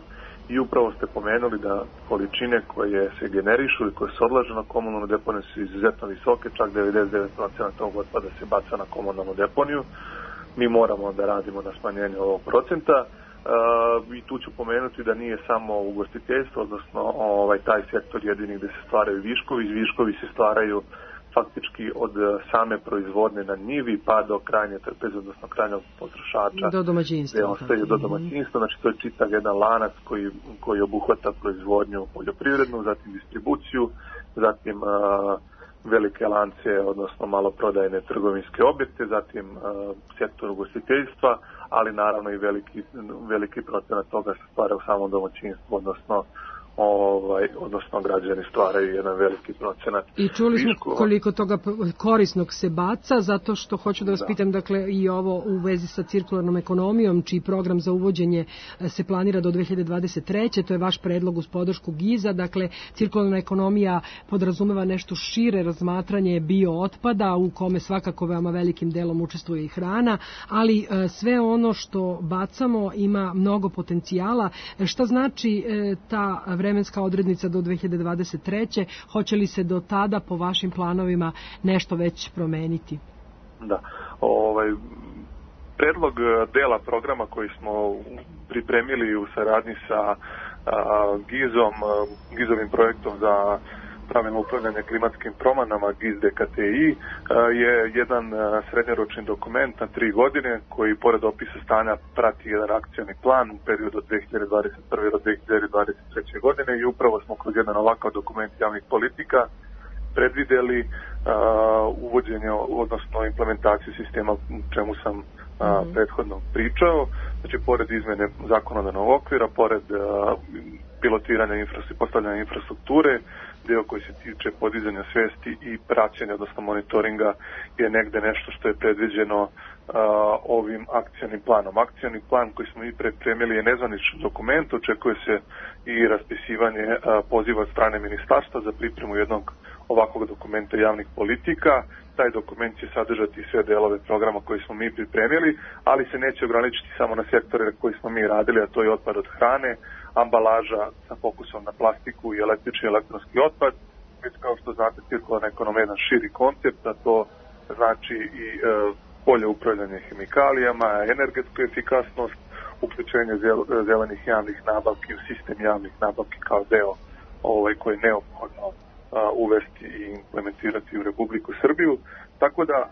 i upravo ste pomenuli da količine koje se generišu i koje se odlažu na komunalnu deponiju su izuzetno visoke, čak devedeset devet posto tog otpada se baca na komunalnu deponiju. Mi moramo da radimo na smanjenju ovog procenta. Uh, i tu ću pomenuti da nije samo ugostiteljstvo, odnosno ovaj, taj sektor jedini gde se stvaraju viškovi. Viškovi se stvaraju faktički od same proizvodne na njivi pa do krajnje trpeze, odnosno krajnjeg potrošača. Do domaćinstva. Gde ostaju do domaćinstva, znači to je čitav jedan lanac koji, koji obuhvata proizvodnju poljoprivrednu, zatim distribuciju, zatim uh, velike lance, odnosno maloprodajne trgovinske objekte, zatim uh, sektor ugostiteljstva, ali naravno i veliki, veliki procenat toga se stvara u samom domaćinstvu, odnosno ovaj, odnosno građani stvaraju jedan veliki procenat. I čuli smo viškova. Koliko toga korisnog se baca, zato što hoću da vas da. pitam, dakle, i ovo u vezi sa cirkularnom ekonomijom, čiji program za uvođenje se planira do dve hiljade dvadeset treće. To je vaš predlog uz podršku giza. Dakle, cirkularna ekonomija podrazumeva nešto šire razmatranje biootpada, u kome svakako veoma velikim delom učestvuje i hrana, ali sve ono što bacamo ima mnogo potencijala. Šta znači ta vremenska odrednica do dve hiljade dvadeset treće. Hoće li se do tada po vašim planovima nešto već promeniti? Da. Ovaj, predlog dela programa koji smo pripremili u saradnji sa a, gizom, a, gizovim projektom za pravilno upravljanje klimatskim promenama giz D K T I je jedan srednjoročni dokument na tri godine koji pored opisa stanja prati jedan akcioni plan u periodu od dve hiljade dvadeset prve do dve hiljade dvadeset treće godine i upravo smo kroz jedan ovakav dokument javnih politika predvideli uh, uvođenje, odnosno implementaciju sistema o čemu sam uh, mm-hmm. prethodno pričao. Znači, pored izmene zakonodavnog okvira, pored uh, pilotiranja infrastrukture, postavljanja infrastrukture, deo koji se tiče podizanja svesti i praćenja, odnosno monitoringa, je negde nešto što je predviđeno uh, ovim akcionim planom. Akcioni plan koji smo mi pripremili je nezvaničan dokument, očekuje se i raspisivanje uh, poziva od strane ministarstva za pripremu jednog ovakvog dokumenta javnih politika. Taj dokument će sadržati sve delove programa koji smo mi pripremili, ali se neće ograničiti samo na sektore koji smo mi radili, a to je otpad od hrane, ambalaža sa fokusom na plastiku i električni i elektronski otpad. Već kao što znate, cirkularna ekonomija je jedan širi koncept, a to znači i e, bolje upravljanje hemikalijama, energetsku efikasnost, uključenje zelenih javnih nabavki u sistem javnih nabavki kao deo ovaj, koji je neophodno a, uvesti i implementirati u Republiku Srbiju. Tako da a,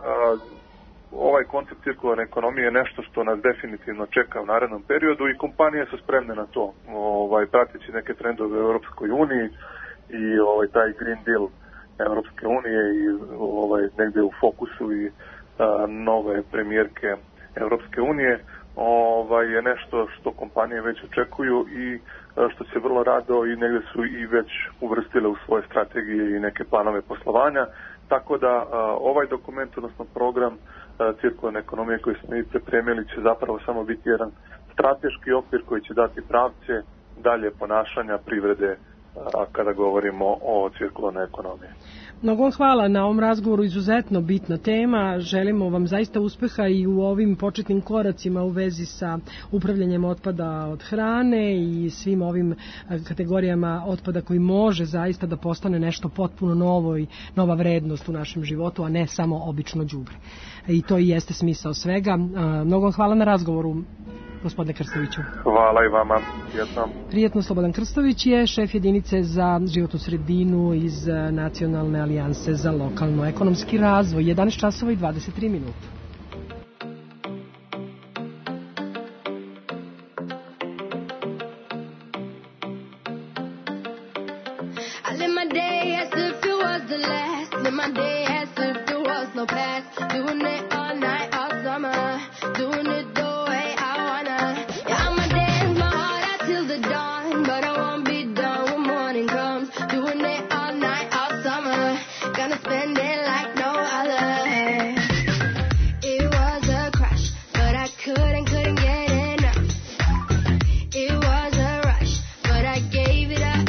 ovaj koncept cirkularne ekonomije je nešto što nas definitivno čeka u narednom periodu i kompanije su spremne na to. Ovaj, prateći neke trendove u Europskoj uniji i ovaj, taj Green Deal Europske unije i ovaj, negde u fokusu i a, nove premijerke Europske unije, ovaj, je nešto što kompanije već očekuju i a, što se vrlo rado i negde su i već uvrstile u svoje strategije i neke planove poslovanja. Tako da a, ovaj dokument, odnosno program cirkularne ekonomije koji smo i pripremili će zapravo samo biti jedan strateški okvir koji će dati pravce dalje ponašanja privrede a, kada govorimo o cirkularnoj ekonomiji. Mnogo vam hvala na ovom razgovoru, izuzetno bitna tema. Želimo vam zaista uspeha i u ovim početnim koracima u vezi sa upravljanjem otpada od hrane i svim ovim kategorijama otpada koji može zaista da postane nešto potpuno novo i nova vrednost u našem životu, a ne samo obično đubre. I to i jeste smisao svega. Mnogo vam hvala na razgovoru, gospodine Krstoviću. Hvala i vama. Prijetno. Prijetno. Slobodan Krstović je šef jedinice za životnu sredinu iz Nacionalne alijanse za lokalno ekonomski razvoj. jedanaest časova i dvadeset tri minuta. I live my day as if it was the last. Live my day as if there was no past. Doing it all night, all summer. Doing it the way I wanna. Yeah, I'ma dance my heart out till the dawn. But I won't be done when morning comes. Doing it all night, all summer. Gonna spend it like no other. It was a crush, but I couldn't, couldn't get enough. It was a rush, but I gave it up.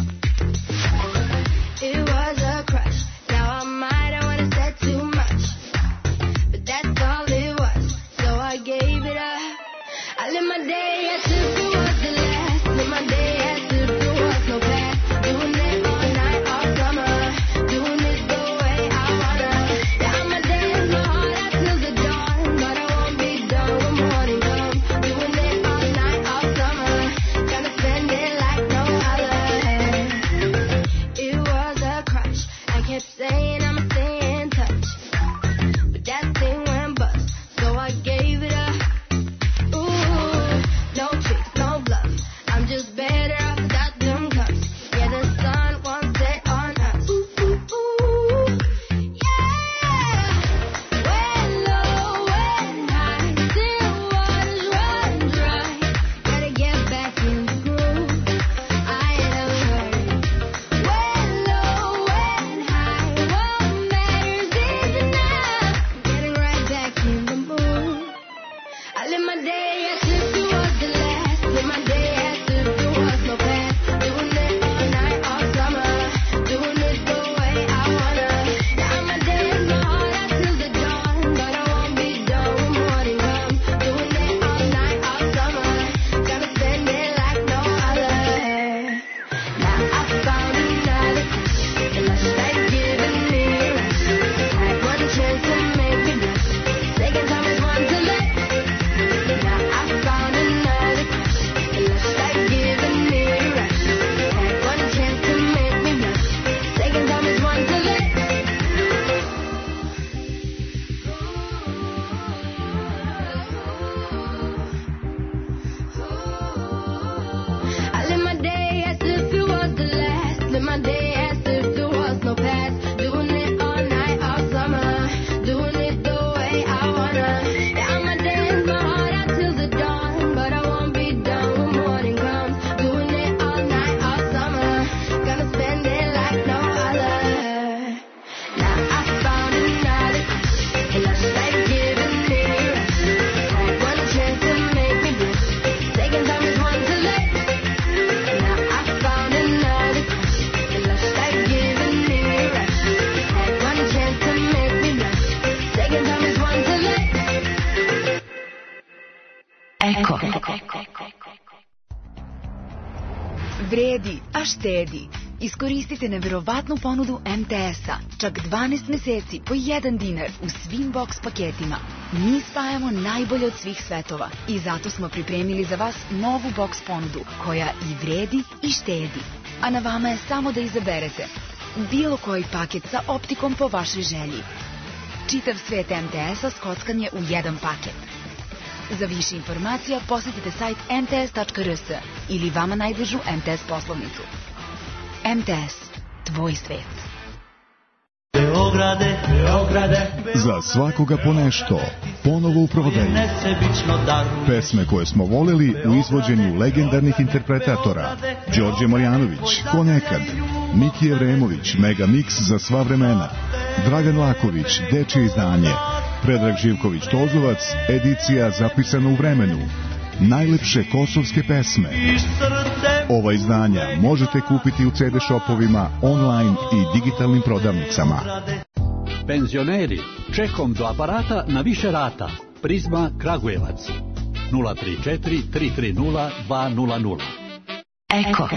It was a crush. Now I might have wanna said too much, but that's all it was. So I gave it up. I live my day as if it was the last. Live my day Vredi, a štedi. Iskoristite neverovatnu ponudu em te es-a. Čak dvanaest meseci po jedan dinar u svim boks paketima. Mi spajamo najbolje od svih svetova i zato smo pripremili za vas novu boks ponudu koja i vredi i štedi. A na vama je samo da izaberete bilo koji paket sa optikom po vašoj želji. Čitav svet em te es-a skockan je u jedan paket. Za više informacija posjetite sajt em te es tačka er es ili vama najbližu em te es poslovnicu. em te es, tvoj svet. Beograde, Beograde, za svakoga po nešto, ponovo u prodaju. Pesme koje smo voleli u izvođenju legendarnih interpretatora. Đorđe Marjanović, Ko nekad, Miki Evremović, Mega Mix za sva vremena, Dragan Laković, Dečje izdanje, Predrag Živković Tozovac, edicija zapisana u vremenu, najlepše kosovske pesme. Ova izdanja možete kupiti u ce de shopovima, online i digitalnim prodavnicama. Penzioneri, čekom do aparata na više rata. Prizma Kragujevac. nula tri četiri tri tri nula dva nula nula. Eko.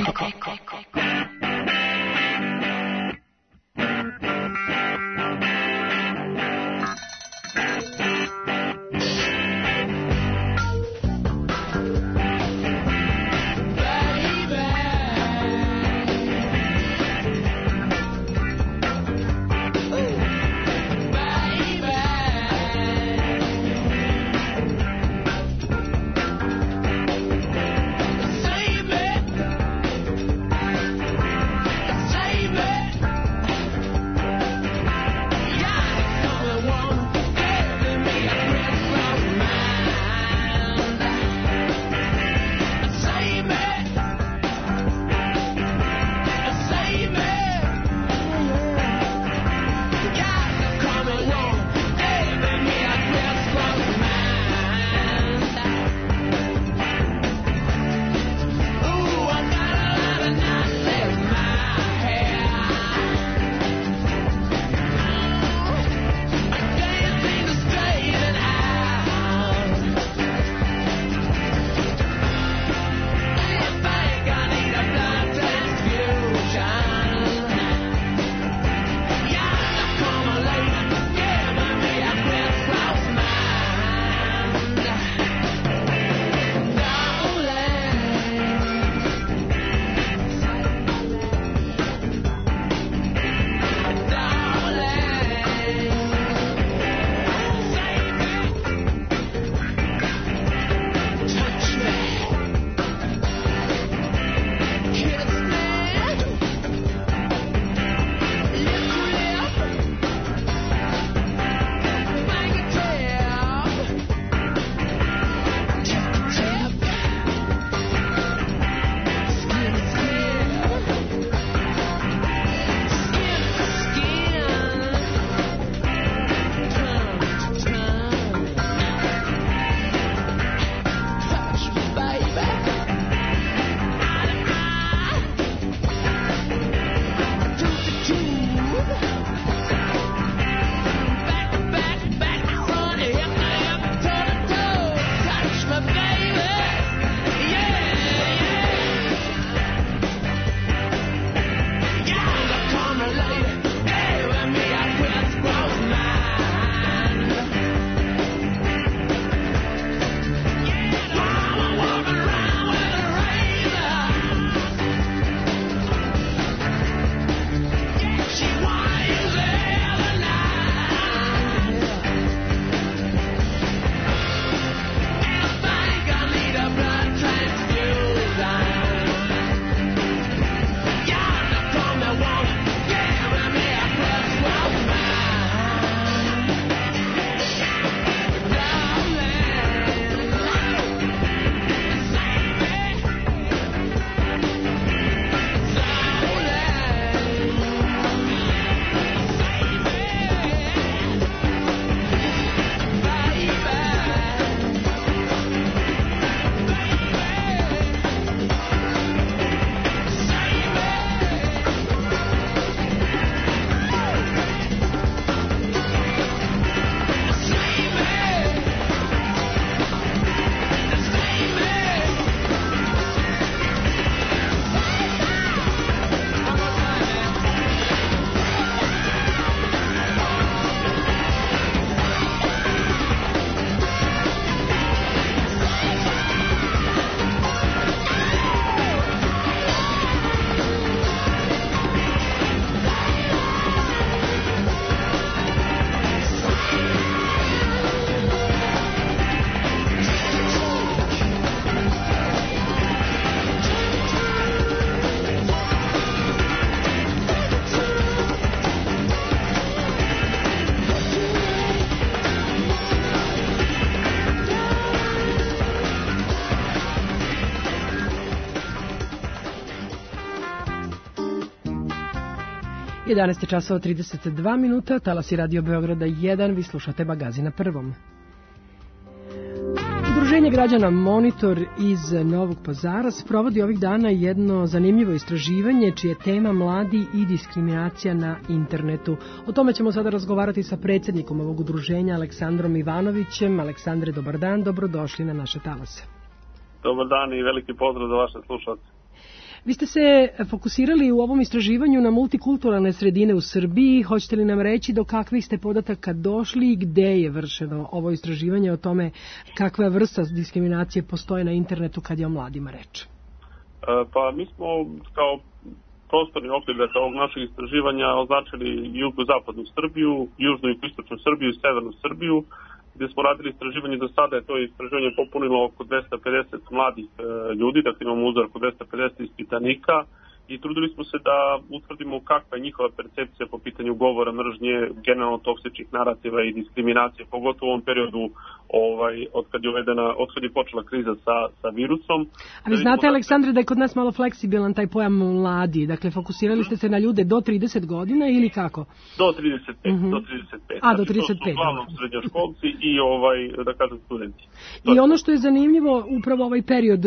jedanaest časova trideset dva minuta, talasi Radio Beograda jedan, vi slušate magazin na prvom. Udruženje građana Monitor iz Novog Pazara sprovodi ovih dana jedno zanimljivo istraživanje čije tema mladi i diskriminacija na internetu. O tome ćemo sada razgovarati sa predsjednikom ovog udruženja Aleksandrom Ivanovićem. Aleksandre, dobar dan, dobrodošli na naše talase. Dobar dan i veliki pozdrav za vaše slušalce. Vi ste se fokusirali u ovom istraživanju na multikulturalne sredine u Srbiji. Hoćete li nam reći do kakvih ste podataka došli i gde je vršeno ovo istraživanje o tome kakva vrsta diskriminacije postoje na internetu kad je o mladima reč? Pa mi smo kao prostorni okvir dakle, ovog našeg istraživanja označili jugozapadnu Srbiju, južnu i istočnu Srbiju i severnu Srbiju, gdje smo radili istraživanje. Do sada je to istraživanje popunilo oko dvesta pedeset mladih e, ljudi, dakle imamo uzor oko dvesta pedeset ispitanika i trudili smo se da utvrdimo kakva je njihova percepcija po pitanju govora mržnje, generalno toksičnih narativa i diskriminacije, pogotovo u ovom periodu ovaj, od kad je uvedena, od kad je počela kriza sa, sa virusom. A vi znate, Aleksandre, da je kod nas malo fleksibilan taj pojam mladi, dakle fokusirali ste se na ljude do trideset godina ili kako? Do trideset pet, uh-huh. do trideset pet. A, do trideset pet. Znači, to su uglavnom srednjoškolci i ovaj, da kažem, studenti. To I ono što je zanimljivo, upravo ovaj period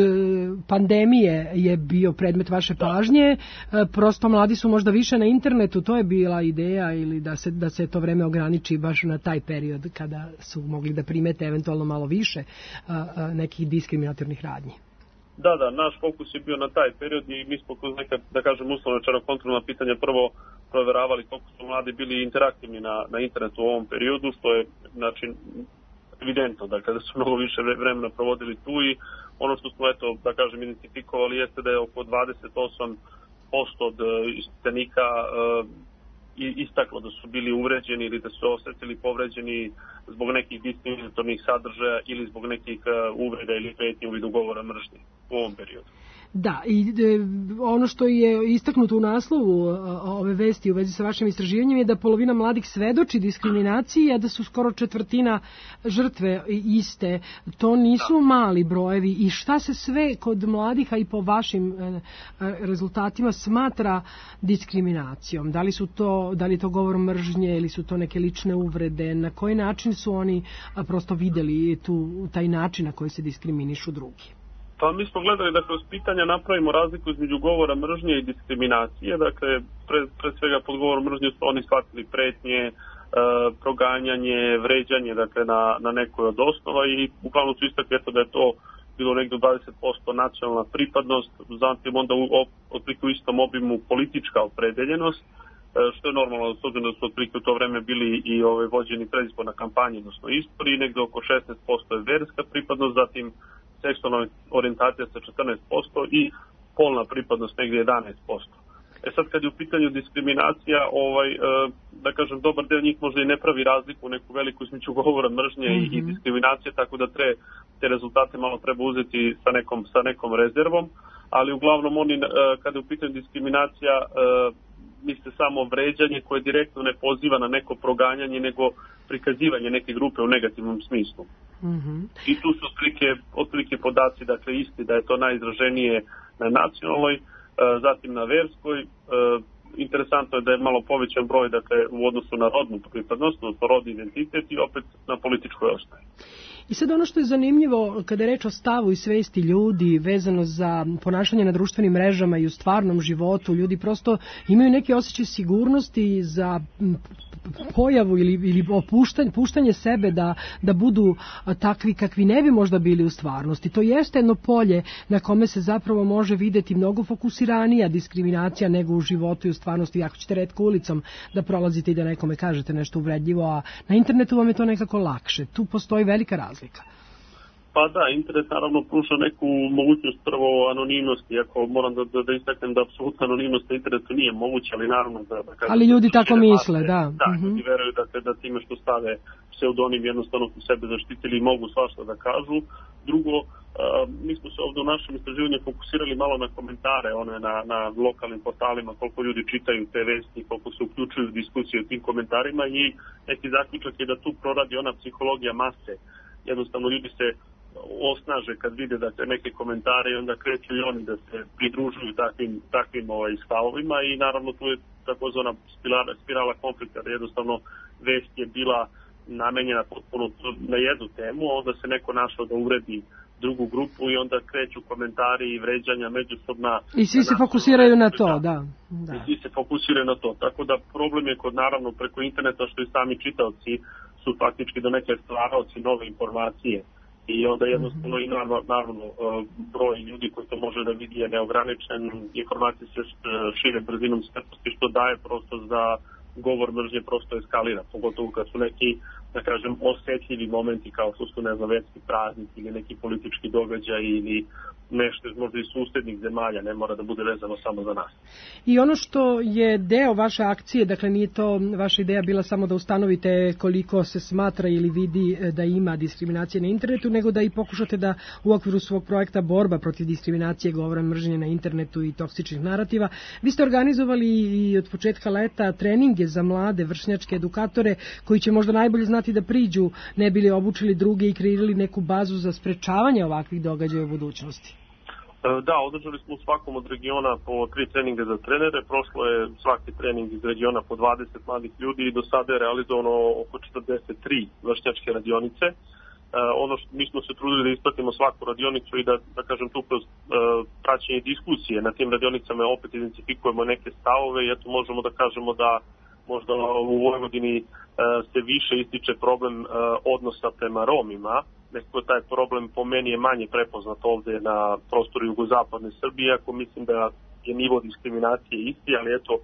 pandemije je bio predmet vaše pažnje. Prosto mladi su možda više na internetu, to je bila ideja ili da se, da se to vreme ograniči baš na taj period kada su mogli da primete eventualno malo više a, a, nekih diskriminatornih radnji. Da, da, naš fokus je bio na taj period i mi smo kroz neka, da kažem, uslovno rečeno kontrolna pitanja prvo proveravali koliko su mladi bili interaktivni na, na internetu u ovom periodu, što je, znači, evidentno, da kada su mnogo više vremena provodili tu i ono što smo, eto, da kažem, identifikovali jeste da je oko dvadeset osam posto od ispitanika uh, istaklo da su bili uvređeni ili da su osjetili povređeni zbog nekih diskriminatornih sadržaja ili zbog nekih uh, uvreda ili pretnji u vidu govora mržnje u ovom periodu. Da, i e, ono što je istaknuto u naslovu ove vesti u vezi sa vašim istraživanjem je da polovina mladih svedoči diskriminaciji, a da su skoro četvrtina žrtve iste. To nisu mali brojevi. I šta se sve kod mladih, a i po vašim e, rezultatima, smatra diskriminacijom? Da li su to, da li je to govor mržnje ili su to neke lične uvrede? Na koji način su oni a, prosto videli tu, taj način na koji se diskriminišu drugi? Pa mi smo gledali da kroz pitanja napravimo razliku između govora mržnje i diskriminacije. Dakle, pre, pre svega pod govorom mržnje su oni shvatili pretnje, e, proganjanje, vređanje dakle, na, na nekoj od osnova i uglavnom su istakli da je to bilo negdje dvadeset posto nacionalna pripadnost, zatim onda u, otprilike u istom obimu politička opredeljenost, e, što je normalno, s obzirom da su otprilike u to vreme bili i ove, vođeni predizborna kampanja, odnosno izbori, negdje oko šesnaest posto je verska pripadnost, zatim seksualna orijentacija sa četrnaest posto i polna pripadnost negdje jedanaest posto. E sad kad je u pitanju diskriminacija, ovaj, e, da kažem, dobar deo njih možda i ne pravi razliku, neku veliku između govora mržnje mm-hmm. i, i diskriminacije, tako da tre, te rezultate malo treba uzeti sa nekom, sa nekom rezervom, ali uglavnom oni, e, kada je u pitanju diskriminacija, e, misle samo vređanje koje direktno ne poziva na neko proganjanje, nego prikazivanje neke grupe u negativnom smislu. Mm-hmm. I tu su otprilike, otprilike podaci, dakle isti, da je to najizraženije na nacionalnoj, zatim na verskoj. Interesantno je da je malo povećan broj, dakle, u odnosu na rodnu pripadnost, odnosno rodni identitet i opet na političkoj osnovi. I sad ono što je zanimljivo kada je reč o stavu i svesti ljudi vezano za ponašanje na društvenim mrežama i u stvarnom životu, ljudi prosto imaju neki osjećaj sigurnosti za pojavu ili, ili opuštanje, puštanje sebe da, da budu takvi kakvi ne bi možda bili u stvarnosti. To jeste jedno polje na kome se zapravo može videti mnogo fokusiranija diskriminacija nego u životu i u stvarnosti. Ako ćete retko ulicom da prolazite i da nekome kažete nešto uvredljivo, a na internetu vam je to nekako lakše. Tu postoji velika razlika. Pa da, internet naravno pruža neku mogućnost prvo anonimnosti, iako moram da, da, da istaknem da apsolutno anonimnost na internetu nije moguća, ali naravno da... da kažem, ali ljudi tako misle, da. Da, uh-huh. ljudi veruju da, da time što stave pseudonim jednostavno su sebe zaštitili i mogu svašta da kažu. Drugo, uh, mi smo se ovdje u našem istraživanju fokusirali malo na komentare, one na, na lokalnim portalima, koliko ljudi čitaju te vesti, koliko se uključuju u diskusiju o tim komentarima i neki zaključak je da tu proradi ona psihologija mase. Jednostavno ljudi se osnaže kad vide dakle, neke komentare i onda kreću i oni da se pridružuju takvim, takvim ovaj, stavovima i naravno tu je takozvana spirala, spirala konflikta, da jednostavno vest je bila namenjena potpuno na jednu temu, onda se neko našao da uvredi drugu grupu i onda kreću komentari i vređanja međusobna. I svi se fokusiraju na to, da. da. I svi se fokusiraju na to, tako da problem je kod naravno preko interneta što i sami čitaoci su faktički do neke stvaraoci nove informacije. I onda jednostavno i naravno, naravno broj ljudi koji to može da vidi je neograničen, informacije se šire brzinom svetlosti što daje prosto za govor mržnje prosto eskalira, pogotovo kad su neki, da kažem, osetljivi momenti kao što su, ne znam, verski praznik ili neki politički događaj ili nešto iz možda iz susednih zemalja, ne mora da bude vezano samo za nas. I ono što je deo vaše akcije, dakle nije to vaša ideja bila samo da ustanovite koliko se smatra ili vidi da ima diskriminacije na internetu, nego da i pokušate da u okviru svog projekta borba protiv diskriminacije, govora mržnje na internetu i toksičnih narativa. Vi ste organizovali i od početka leta treninge za mlade vršnjačke edukatore koji će možda najbolje znati da priđu, ne bili obučili druge i kreirali neku bazu za sprečavanje ovakvih događaja u budućnosti. Da, održali smo u svakom od regiona po tri treninga za trenere, prošlo je svaki trening iz regiona po dvadeset mladih ljudi i do sada je realizovano oko četrdeset tri vršnjačke radionice. Uh, ono što mi smo se trudili da ispratimo svaku radionicu i da, da kažem tu kroz uh, praćenje diskusije na tim radionicama opet identifikujemo neke stavove i eto možemo da kažemo da možda u Vojvodini uh, se više ističe problem uh, odnosa prema Romima. Nekako taj problem po meni je manje prepoznat ovde na prostoru jugozapadne Srbije, ako mislim da je nivo diskriminacije isti, ali eto,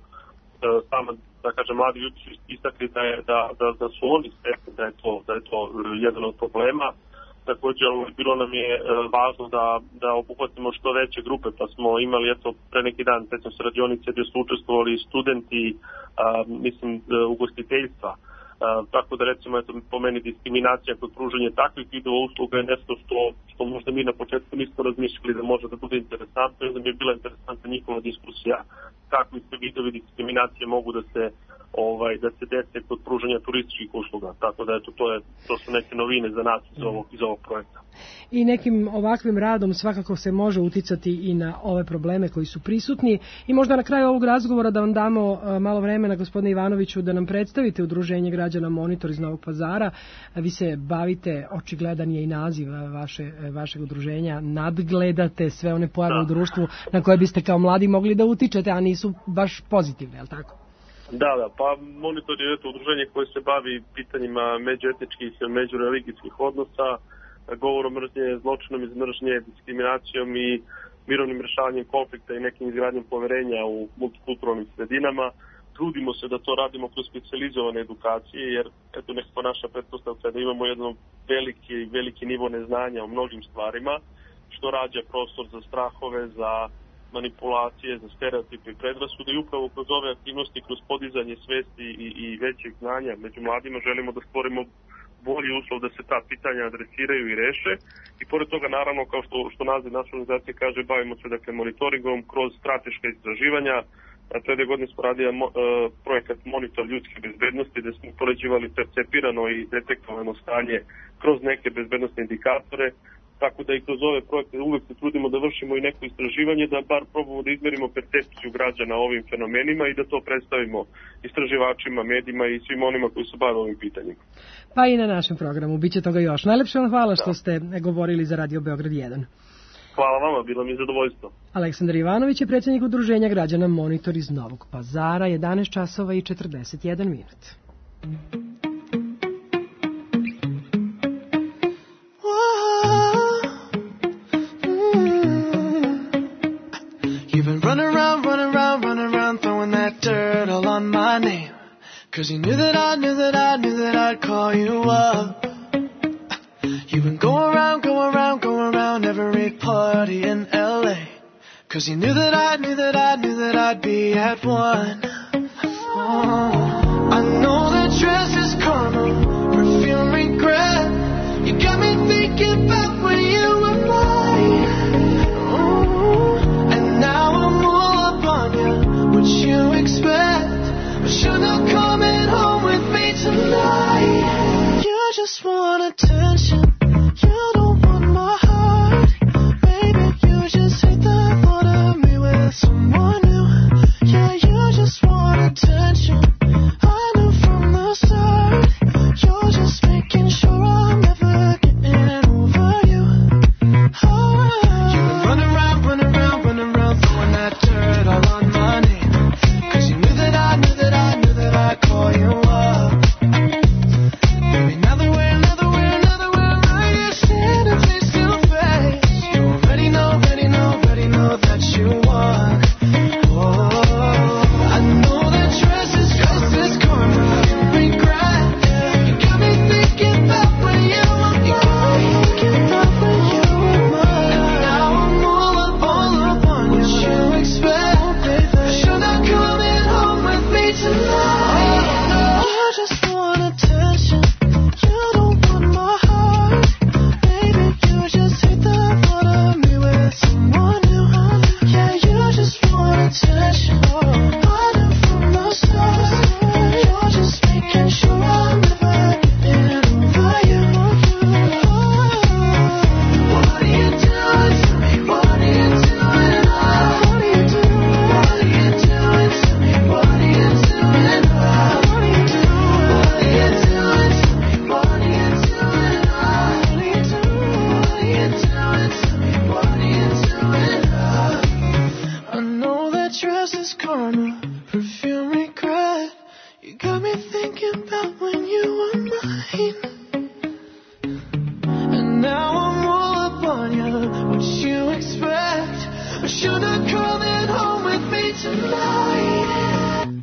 samo da kažem, mladi ljudi su istakli da, je, da, da, da su oni svesni da je to, da je to jedan od problema. Također, bilo nam je važno da, da obuhvatimo što veće grupe, pa smo imali, eto, pre neki dan, sećam se radionice gdje su učestvovali studenti, a, mislim, ugostiteljstva. Uh, tako da recimo eto, po meni diskriminacija kod pružanja takvih vidova usluga je nešto što, što možda mi na početku nismo razmišljali da može da bude interesantno i da mi je bila interesantna njihova diskusija kakvi se vidovi diskriminacije mogu da se ovaj da se dese kod pružanja turističkih usluga. Tako da eto, to je to su neke novine za nas iz ovog iz ovog projekta. I nekim ovakvim radom svakako se može uticati i na ove probleme koji su prisutni i možda na kraju ovog razgovora da vam damo malo vremena, gospodine Ivanoviću, da nam predstavite Udruženje građana Monitor iz Novog Pazara. Vi se bavite, očigledan je i naziv vaše, vašeg udruženja, nadgledate sve one pojave da. u društvu na koje biste kao mladi mogli da utičete, a nisu baš pozitivne, je li tako? Da, da, pa Monitor je to udruženje koje se bavi pitanjima međuetničkih i međureligijskih odnosa, govorom mržnje, zločinom iz mržnje, diskriminacijom i mirovnim rešavanjem konflikta i nekim izgradnjom poverenja u multikulturalnim sredinama. Trudimo se da to radimo kroz specijalizovane edukacije, jer eto nekako naša pretpostavka je da imamo jedno veliki, veliki nivo neznanja o mnogim stvarima, što rađa prostor za strahove, za manipulacije, za stereotipe i predrasude i upravo kroz ove aktivnosti, kroz podizanje svesti i, i većeg znanja među mladima želimo da stvorimo bolji uslov da se ta pitanja adresiraju i reše i pored toga naravno kao što, što naziv naše organizacije kaže bavimo se dakle monitoringom kroz strateška istraživanja. Pre dve godine smo radili uh, projekat Monitor ljudske bezbednosti gde smo upoređivali percepirano i detektovano stanje kroz neke bezbednostne indikatore. Tako da i kroz ove projekte uvek se trudimo da vršimo i neko istraživanje, da bar probamo da izmerimo percepciju građana ovim fenomenima i da to predstavimo istraživačima, medijima i svim onima koji se bave ovim pitanjima. Pa i na našem programu, bit će toga još. Najlepše vam hvala što ste govorili za Radio Beograd jedan. Hvala vama, bilo mi je zadovoljstvo. Aleksandar Ivanović je predsjednik Udruženja građana Monitor iz Novog Pazara, jedanaest časova i četrdeset jedan minut. Run around, run around, run around, throwing that dirt all on my name. Cause you knew that I knew that I knew that I'd call you up. You've been going around, going around, going around every party in L A. Cause you knew that I knew that I knew that I'd be at one. Oh, I know that dress is karma, perfume regret. You got me thinking about when you were mine. What you expect? But you're not coming home with me tonight. You just want attention. You don't want my tonight.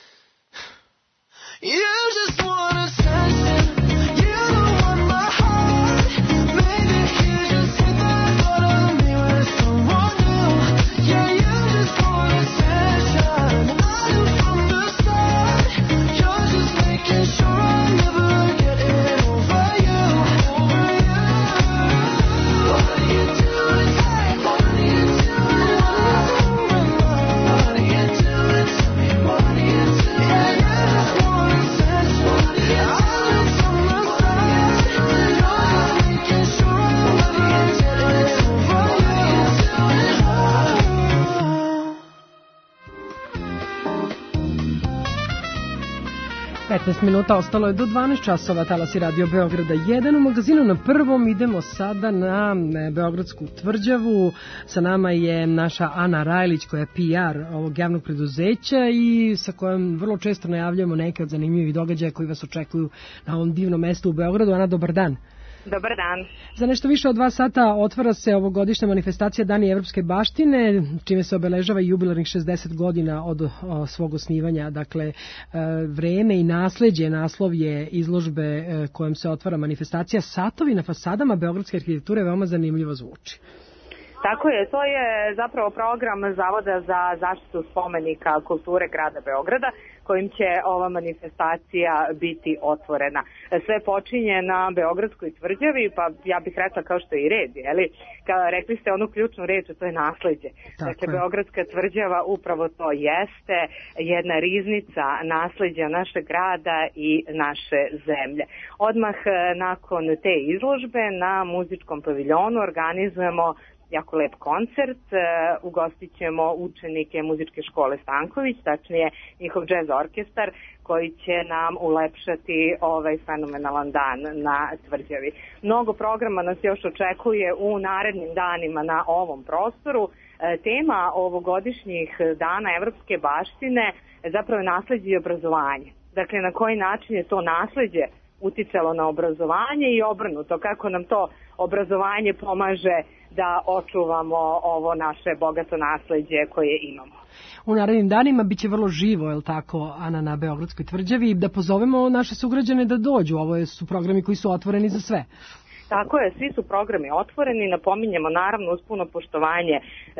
You just want attention. You don't want my heart. Maybe you just hit the thought of me with someone new. Yeah, you just want attention. I knew from the start. You're just making sure I never get it over you. Over you. What are you doing? What are you doing? What are you doing to me? What are you doing? Yeah, you just want attention. I knew from the start. You're just making sure I never get it over you. petnaest minuta ostalo je do dvanaest časova, talasi Radio Beograda jedan. U magazinu na prvom idemo sada na Beogradsku tvrđavu. Sa nama je naša Ana Rajlić koja je P R ovog javnog preduzeća i sa kojom vrlo često najavljamo neke od zanimljivih događaja koji vas očekuju na ovom divnom mestu u Beogradu. Ana, dobar dan. Dobar dan. Za nešto više od dva sata otvara se ovogodišnja manifestacija Dani evropske baštine, čime se obeležava i jubilarnih šezdeset godina od o, svog osnivanja. Dakle, e, vreme i nasleđe, naslov je izložbe e, kojom se otvara manifestacija. Satovi na fasadama beogradske arhitekture veoma zanimljivo zvuči. Tako je, to je zapravo program Zavoda za zaštitu spomenika kulture grada Beograda, kojim će ova manifestacija biti otvorena. Sve počinje na Beogradskoj tvrđavi, pa ja bih rekla kao što je i red, jeli? Kao rekli ste onu ključnu reč, to je nasleđe. Tako dakle, je. Beogradska tvrđava upravo to jeste, jedna riznica nasleđa našeg grada i naše zemlje. Odmah nakon te izložbe na muzičkom paviljonu organizujemo jako lep koncert, uh, ugostit ćemo učenike muzičke škole Stanković, tačnije njihov džez orkestar koji će nam ulepšati ovaj fenomenalan dan na tvrđavi. Mnogo programa nas još očekuje u narednim danima na ovom prostoru. Uh, tema ovogodišnjih dana evropske baštine zapravo je nasleđe i obrazovanje. Dakle, na koji način je to nasleđe uticalo na obrazovanje i obrnuto, kako nam to obrazovanje pomaže da očuvamo ovo naše bogato nasleđe koje imamo. U narednim danima biće vrlo živo, je li tako, Ana, na Beogradskoj tvrđavi, da pozovemo naše sugrađane da dođu. Ovo su programi koji su otvoreni za sve. Tako je, svi su programi otvoreni, napominjemo naravno uz puno poštovanje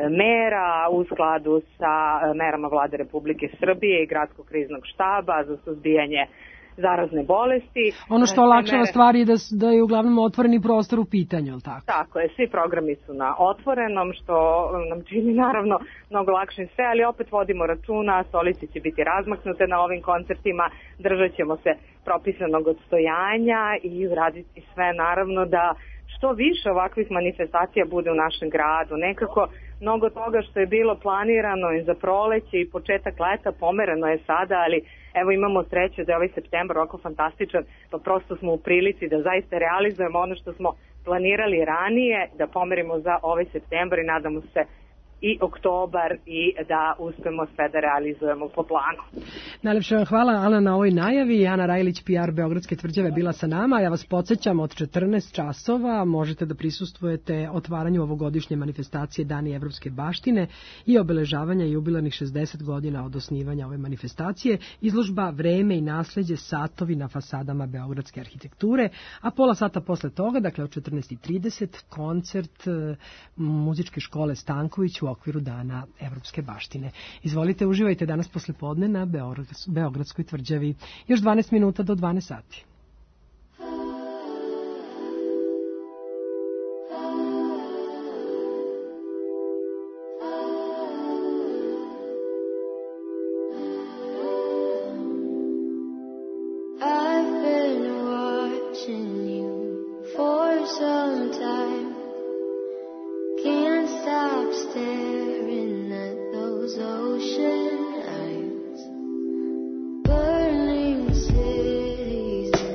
mera u skladu sa merama Vlade Republike Srbije i Gradskog kriznog štaba za suzbijanje zarazne bolesti. Ono što olakšava stvari je da, da je uglavnom otvoreni prostor u pitanju, je li tako? Tako je, svi programi su na otvorenom, što nam čini naravno mnogo lakše sve, ali opet vodimo računa, stolice će biti razmaknute na ovim koncertima, držat ćemo se propisanog odstojanja i uraditi sve naravno da što više ovakvih manifestacija bude u našem gradu. Nekako mnogo toga što je bilo planirano i za proleće i početak leta pomereno je sada, ali evo imamo sreće da je ovaj septembar ovako fantastičan, pa prosto smo u prilici da zaista realizujemo ono što smo planirali ranije, da pomerimo za ovaj septembar i nadamo se i oktobar i da uspemo sve da realizujemo po planu. Najlepše vam hvala, Ana, na ovoj najavi. Ana Rajlić, P R Beogradske tvrđave, bila sa nama. Ja vas podsjećam, od četrnaest časova možete da prisustvujete otvaranju ovogodišnje manifestacije Dani evropske baštine i obeležavanja jubilarnih šezdeset godina od osnivanja ove manifestacije. Izložba Vreme i nasleđe, satovi na fasadama beogradske arhitekture, a pola sata posle toga, dakle od četrnaest i trideset, koncert muzičke škole Stanković u okviru Dana evropske baštine. Izvolite, uživajte danas poslepodne na Beogradskoj tvrđavi. Još dvanaest minuta do dvanaest sati. I've been watching you for some time. Can't stop staring at those ocean eyes. Burning cities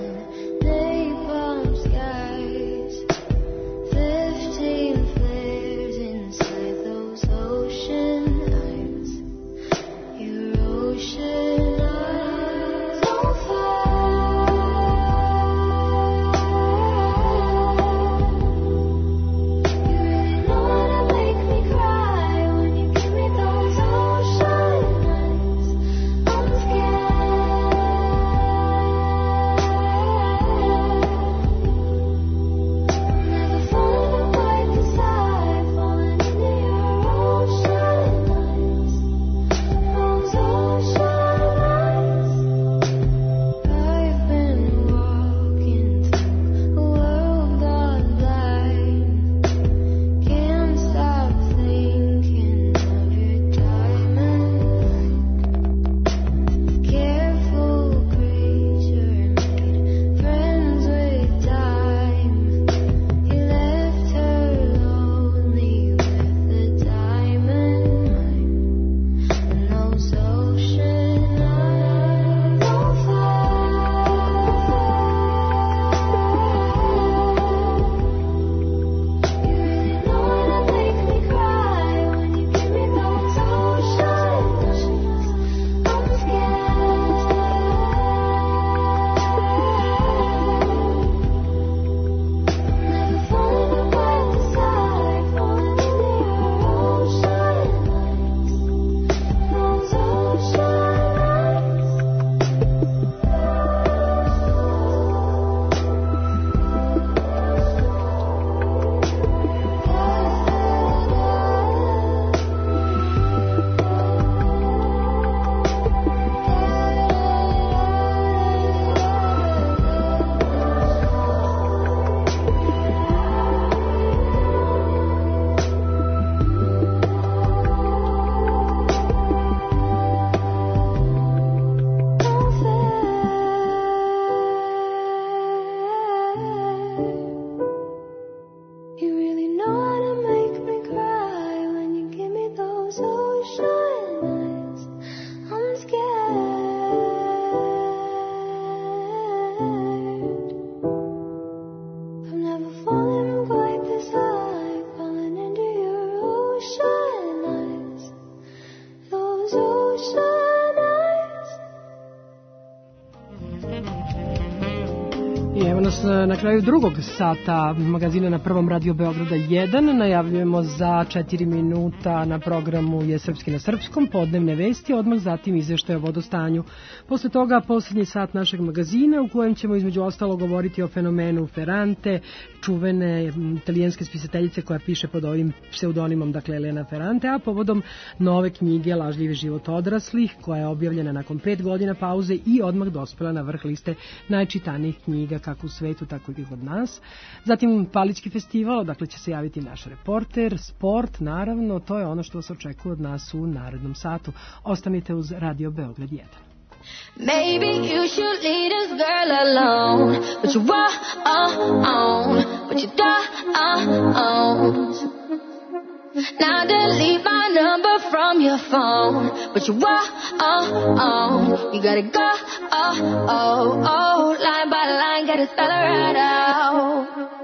Na kraju drugog sata magazina na Prvom Radio Beograda jedan najavljujemo za četiri minuta na programu Je srpski na srpskom, podnevne vesti, odmah zatim izveštaj o vodostanju. Posle toga poslednji sat našeg magazina u kojem ćemo između ostalo govoriti o fenomenu Ferrante, čuvene italijanske spisateljice koja piše pod ovim pseudonimom, dakle Elena Ferrante, a povodom nove knjige Lažljivi život odraslih koja je objavljena nakon pet godina pauze i odmah dospela na vrh liste najčitanijih knjiga kako u svetu, tako i kod nas. Zatim Palićki festival, dakle će se javiti naš reporter, sport, naravno, to je ono što se očekuje od nas u narednom satu. Ostanite uz Radio Beograd jedan. Maybe you should leave this girl alone, but you are on, but you don't. Now delete my number from your phone, but you are on, you gotta go, oh, oh, oh, line by line, gotta spell it right out.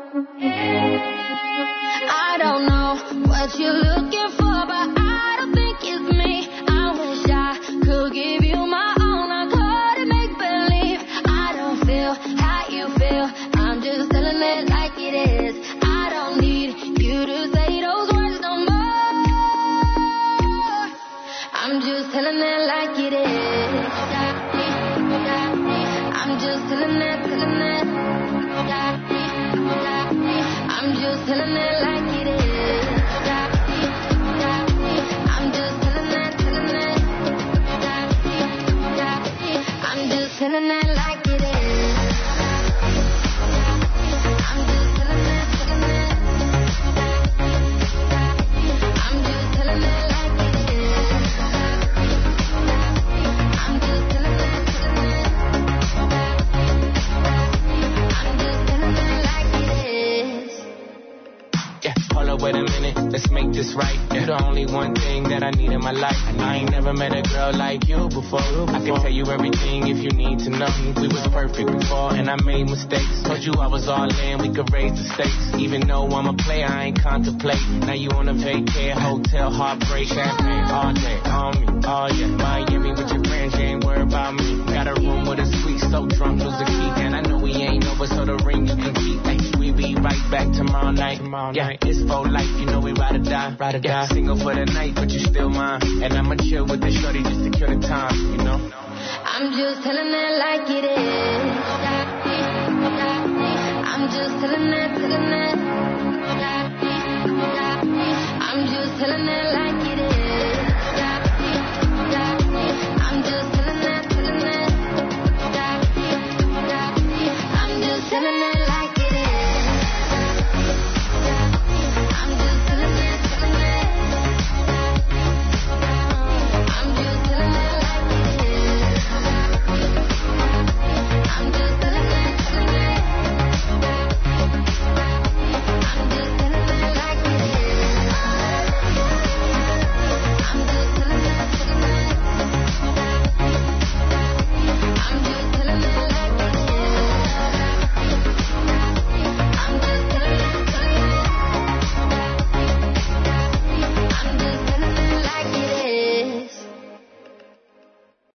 I don't know what you're looking for, but I don't think it's me. I wish I could give you my own, I couldn't make believe. I don't feel how you feel, I'm just telling it like it is. I don't need you to say those words no more, I'm just telling it like it is. I'm just telling it, telling it. I'm just telling it like it is. I'm just telling it, telling it. I'm just telling it like it is. I'm just telling it, telling it. I'm just telling it like it is. I'm just telling it, telling it. I'm just telling it like it is. Yeah, hold up, wait a minute, let's make this right. You're the only one thing that I need in my life. I ain't never met a girl like you before. I can tell you everything if you need to know. We was perfect before and I made mistakes. Told you I was all in, we could raise the stakes. Even though I'm a player, I ain't contemplate. Now you on a vacay, hotel, heartbreak, champagne all day, on me, oh yeah. Miami with your friends, you ain't worried about me. Got a room with a suite, so drunk, lose the key. And I know we ain't over, so the ring you can keep. Ay, we be right back tomorrow night. Tomorrow yeah, night. It's for life, you know we ride or die. Ride or yeah, die. Single for the night, but you still mine. And I'ma chill with the shorty just to kill the time, you know. I'm just telling it like it is. I'm just telling it, telling it. I'm just telling it like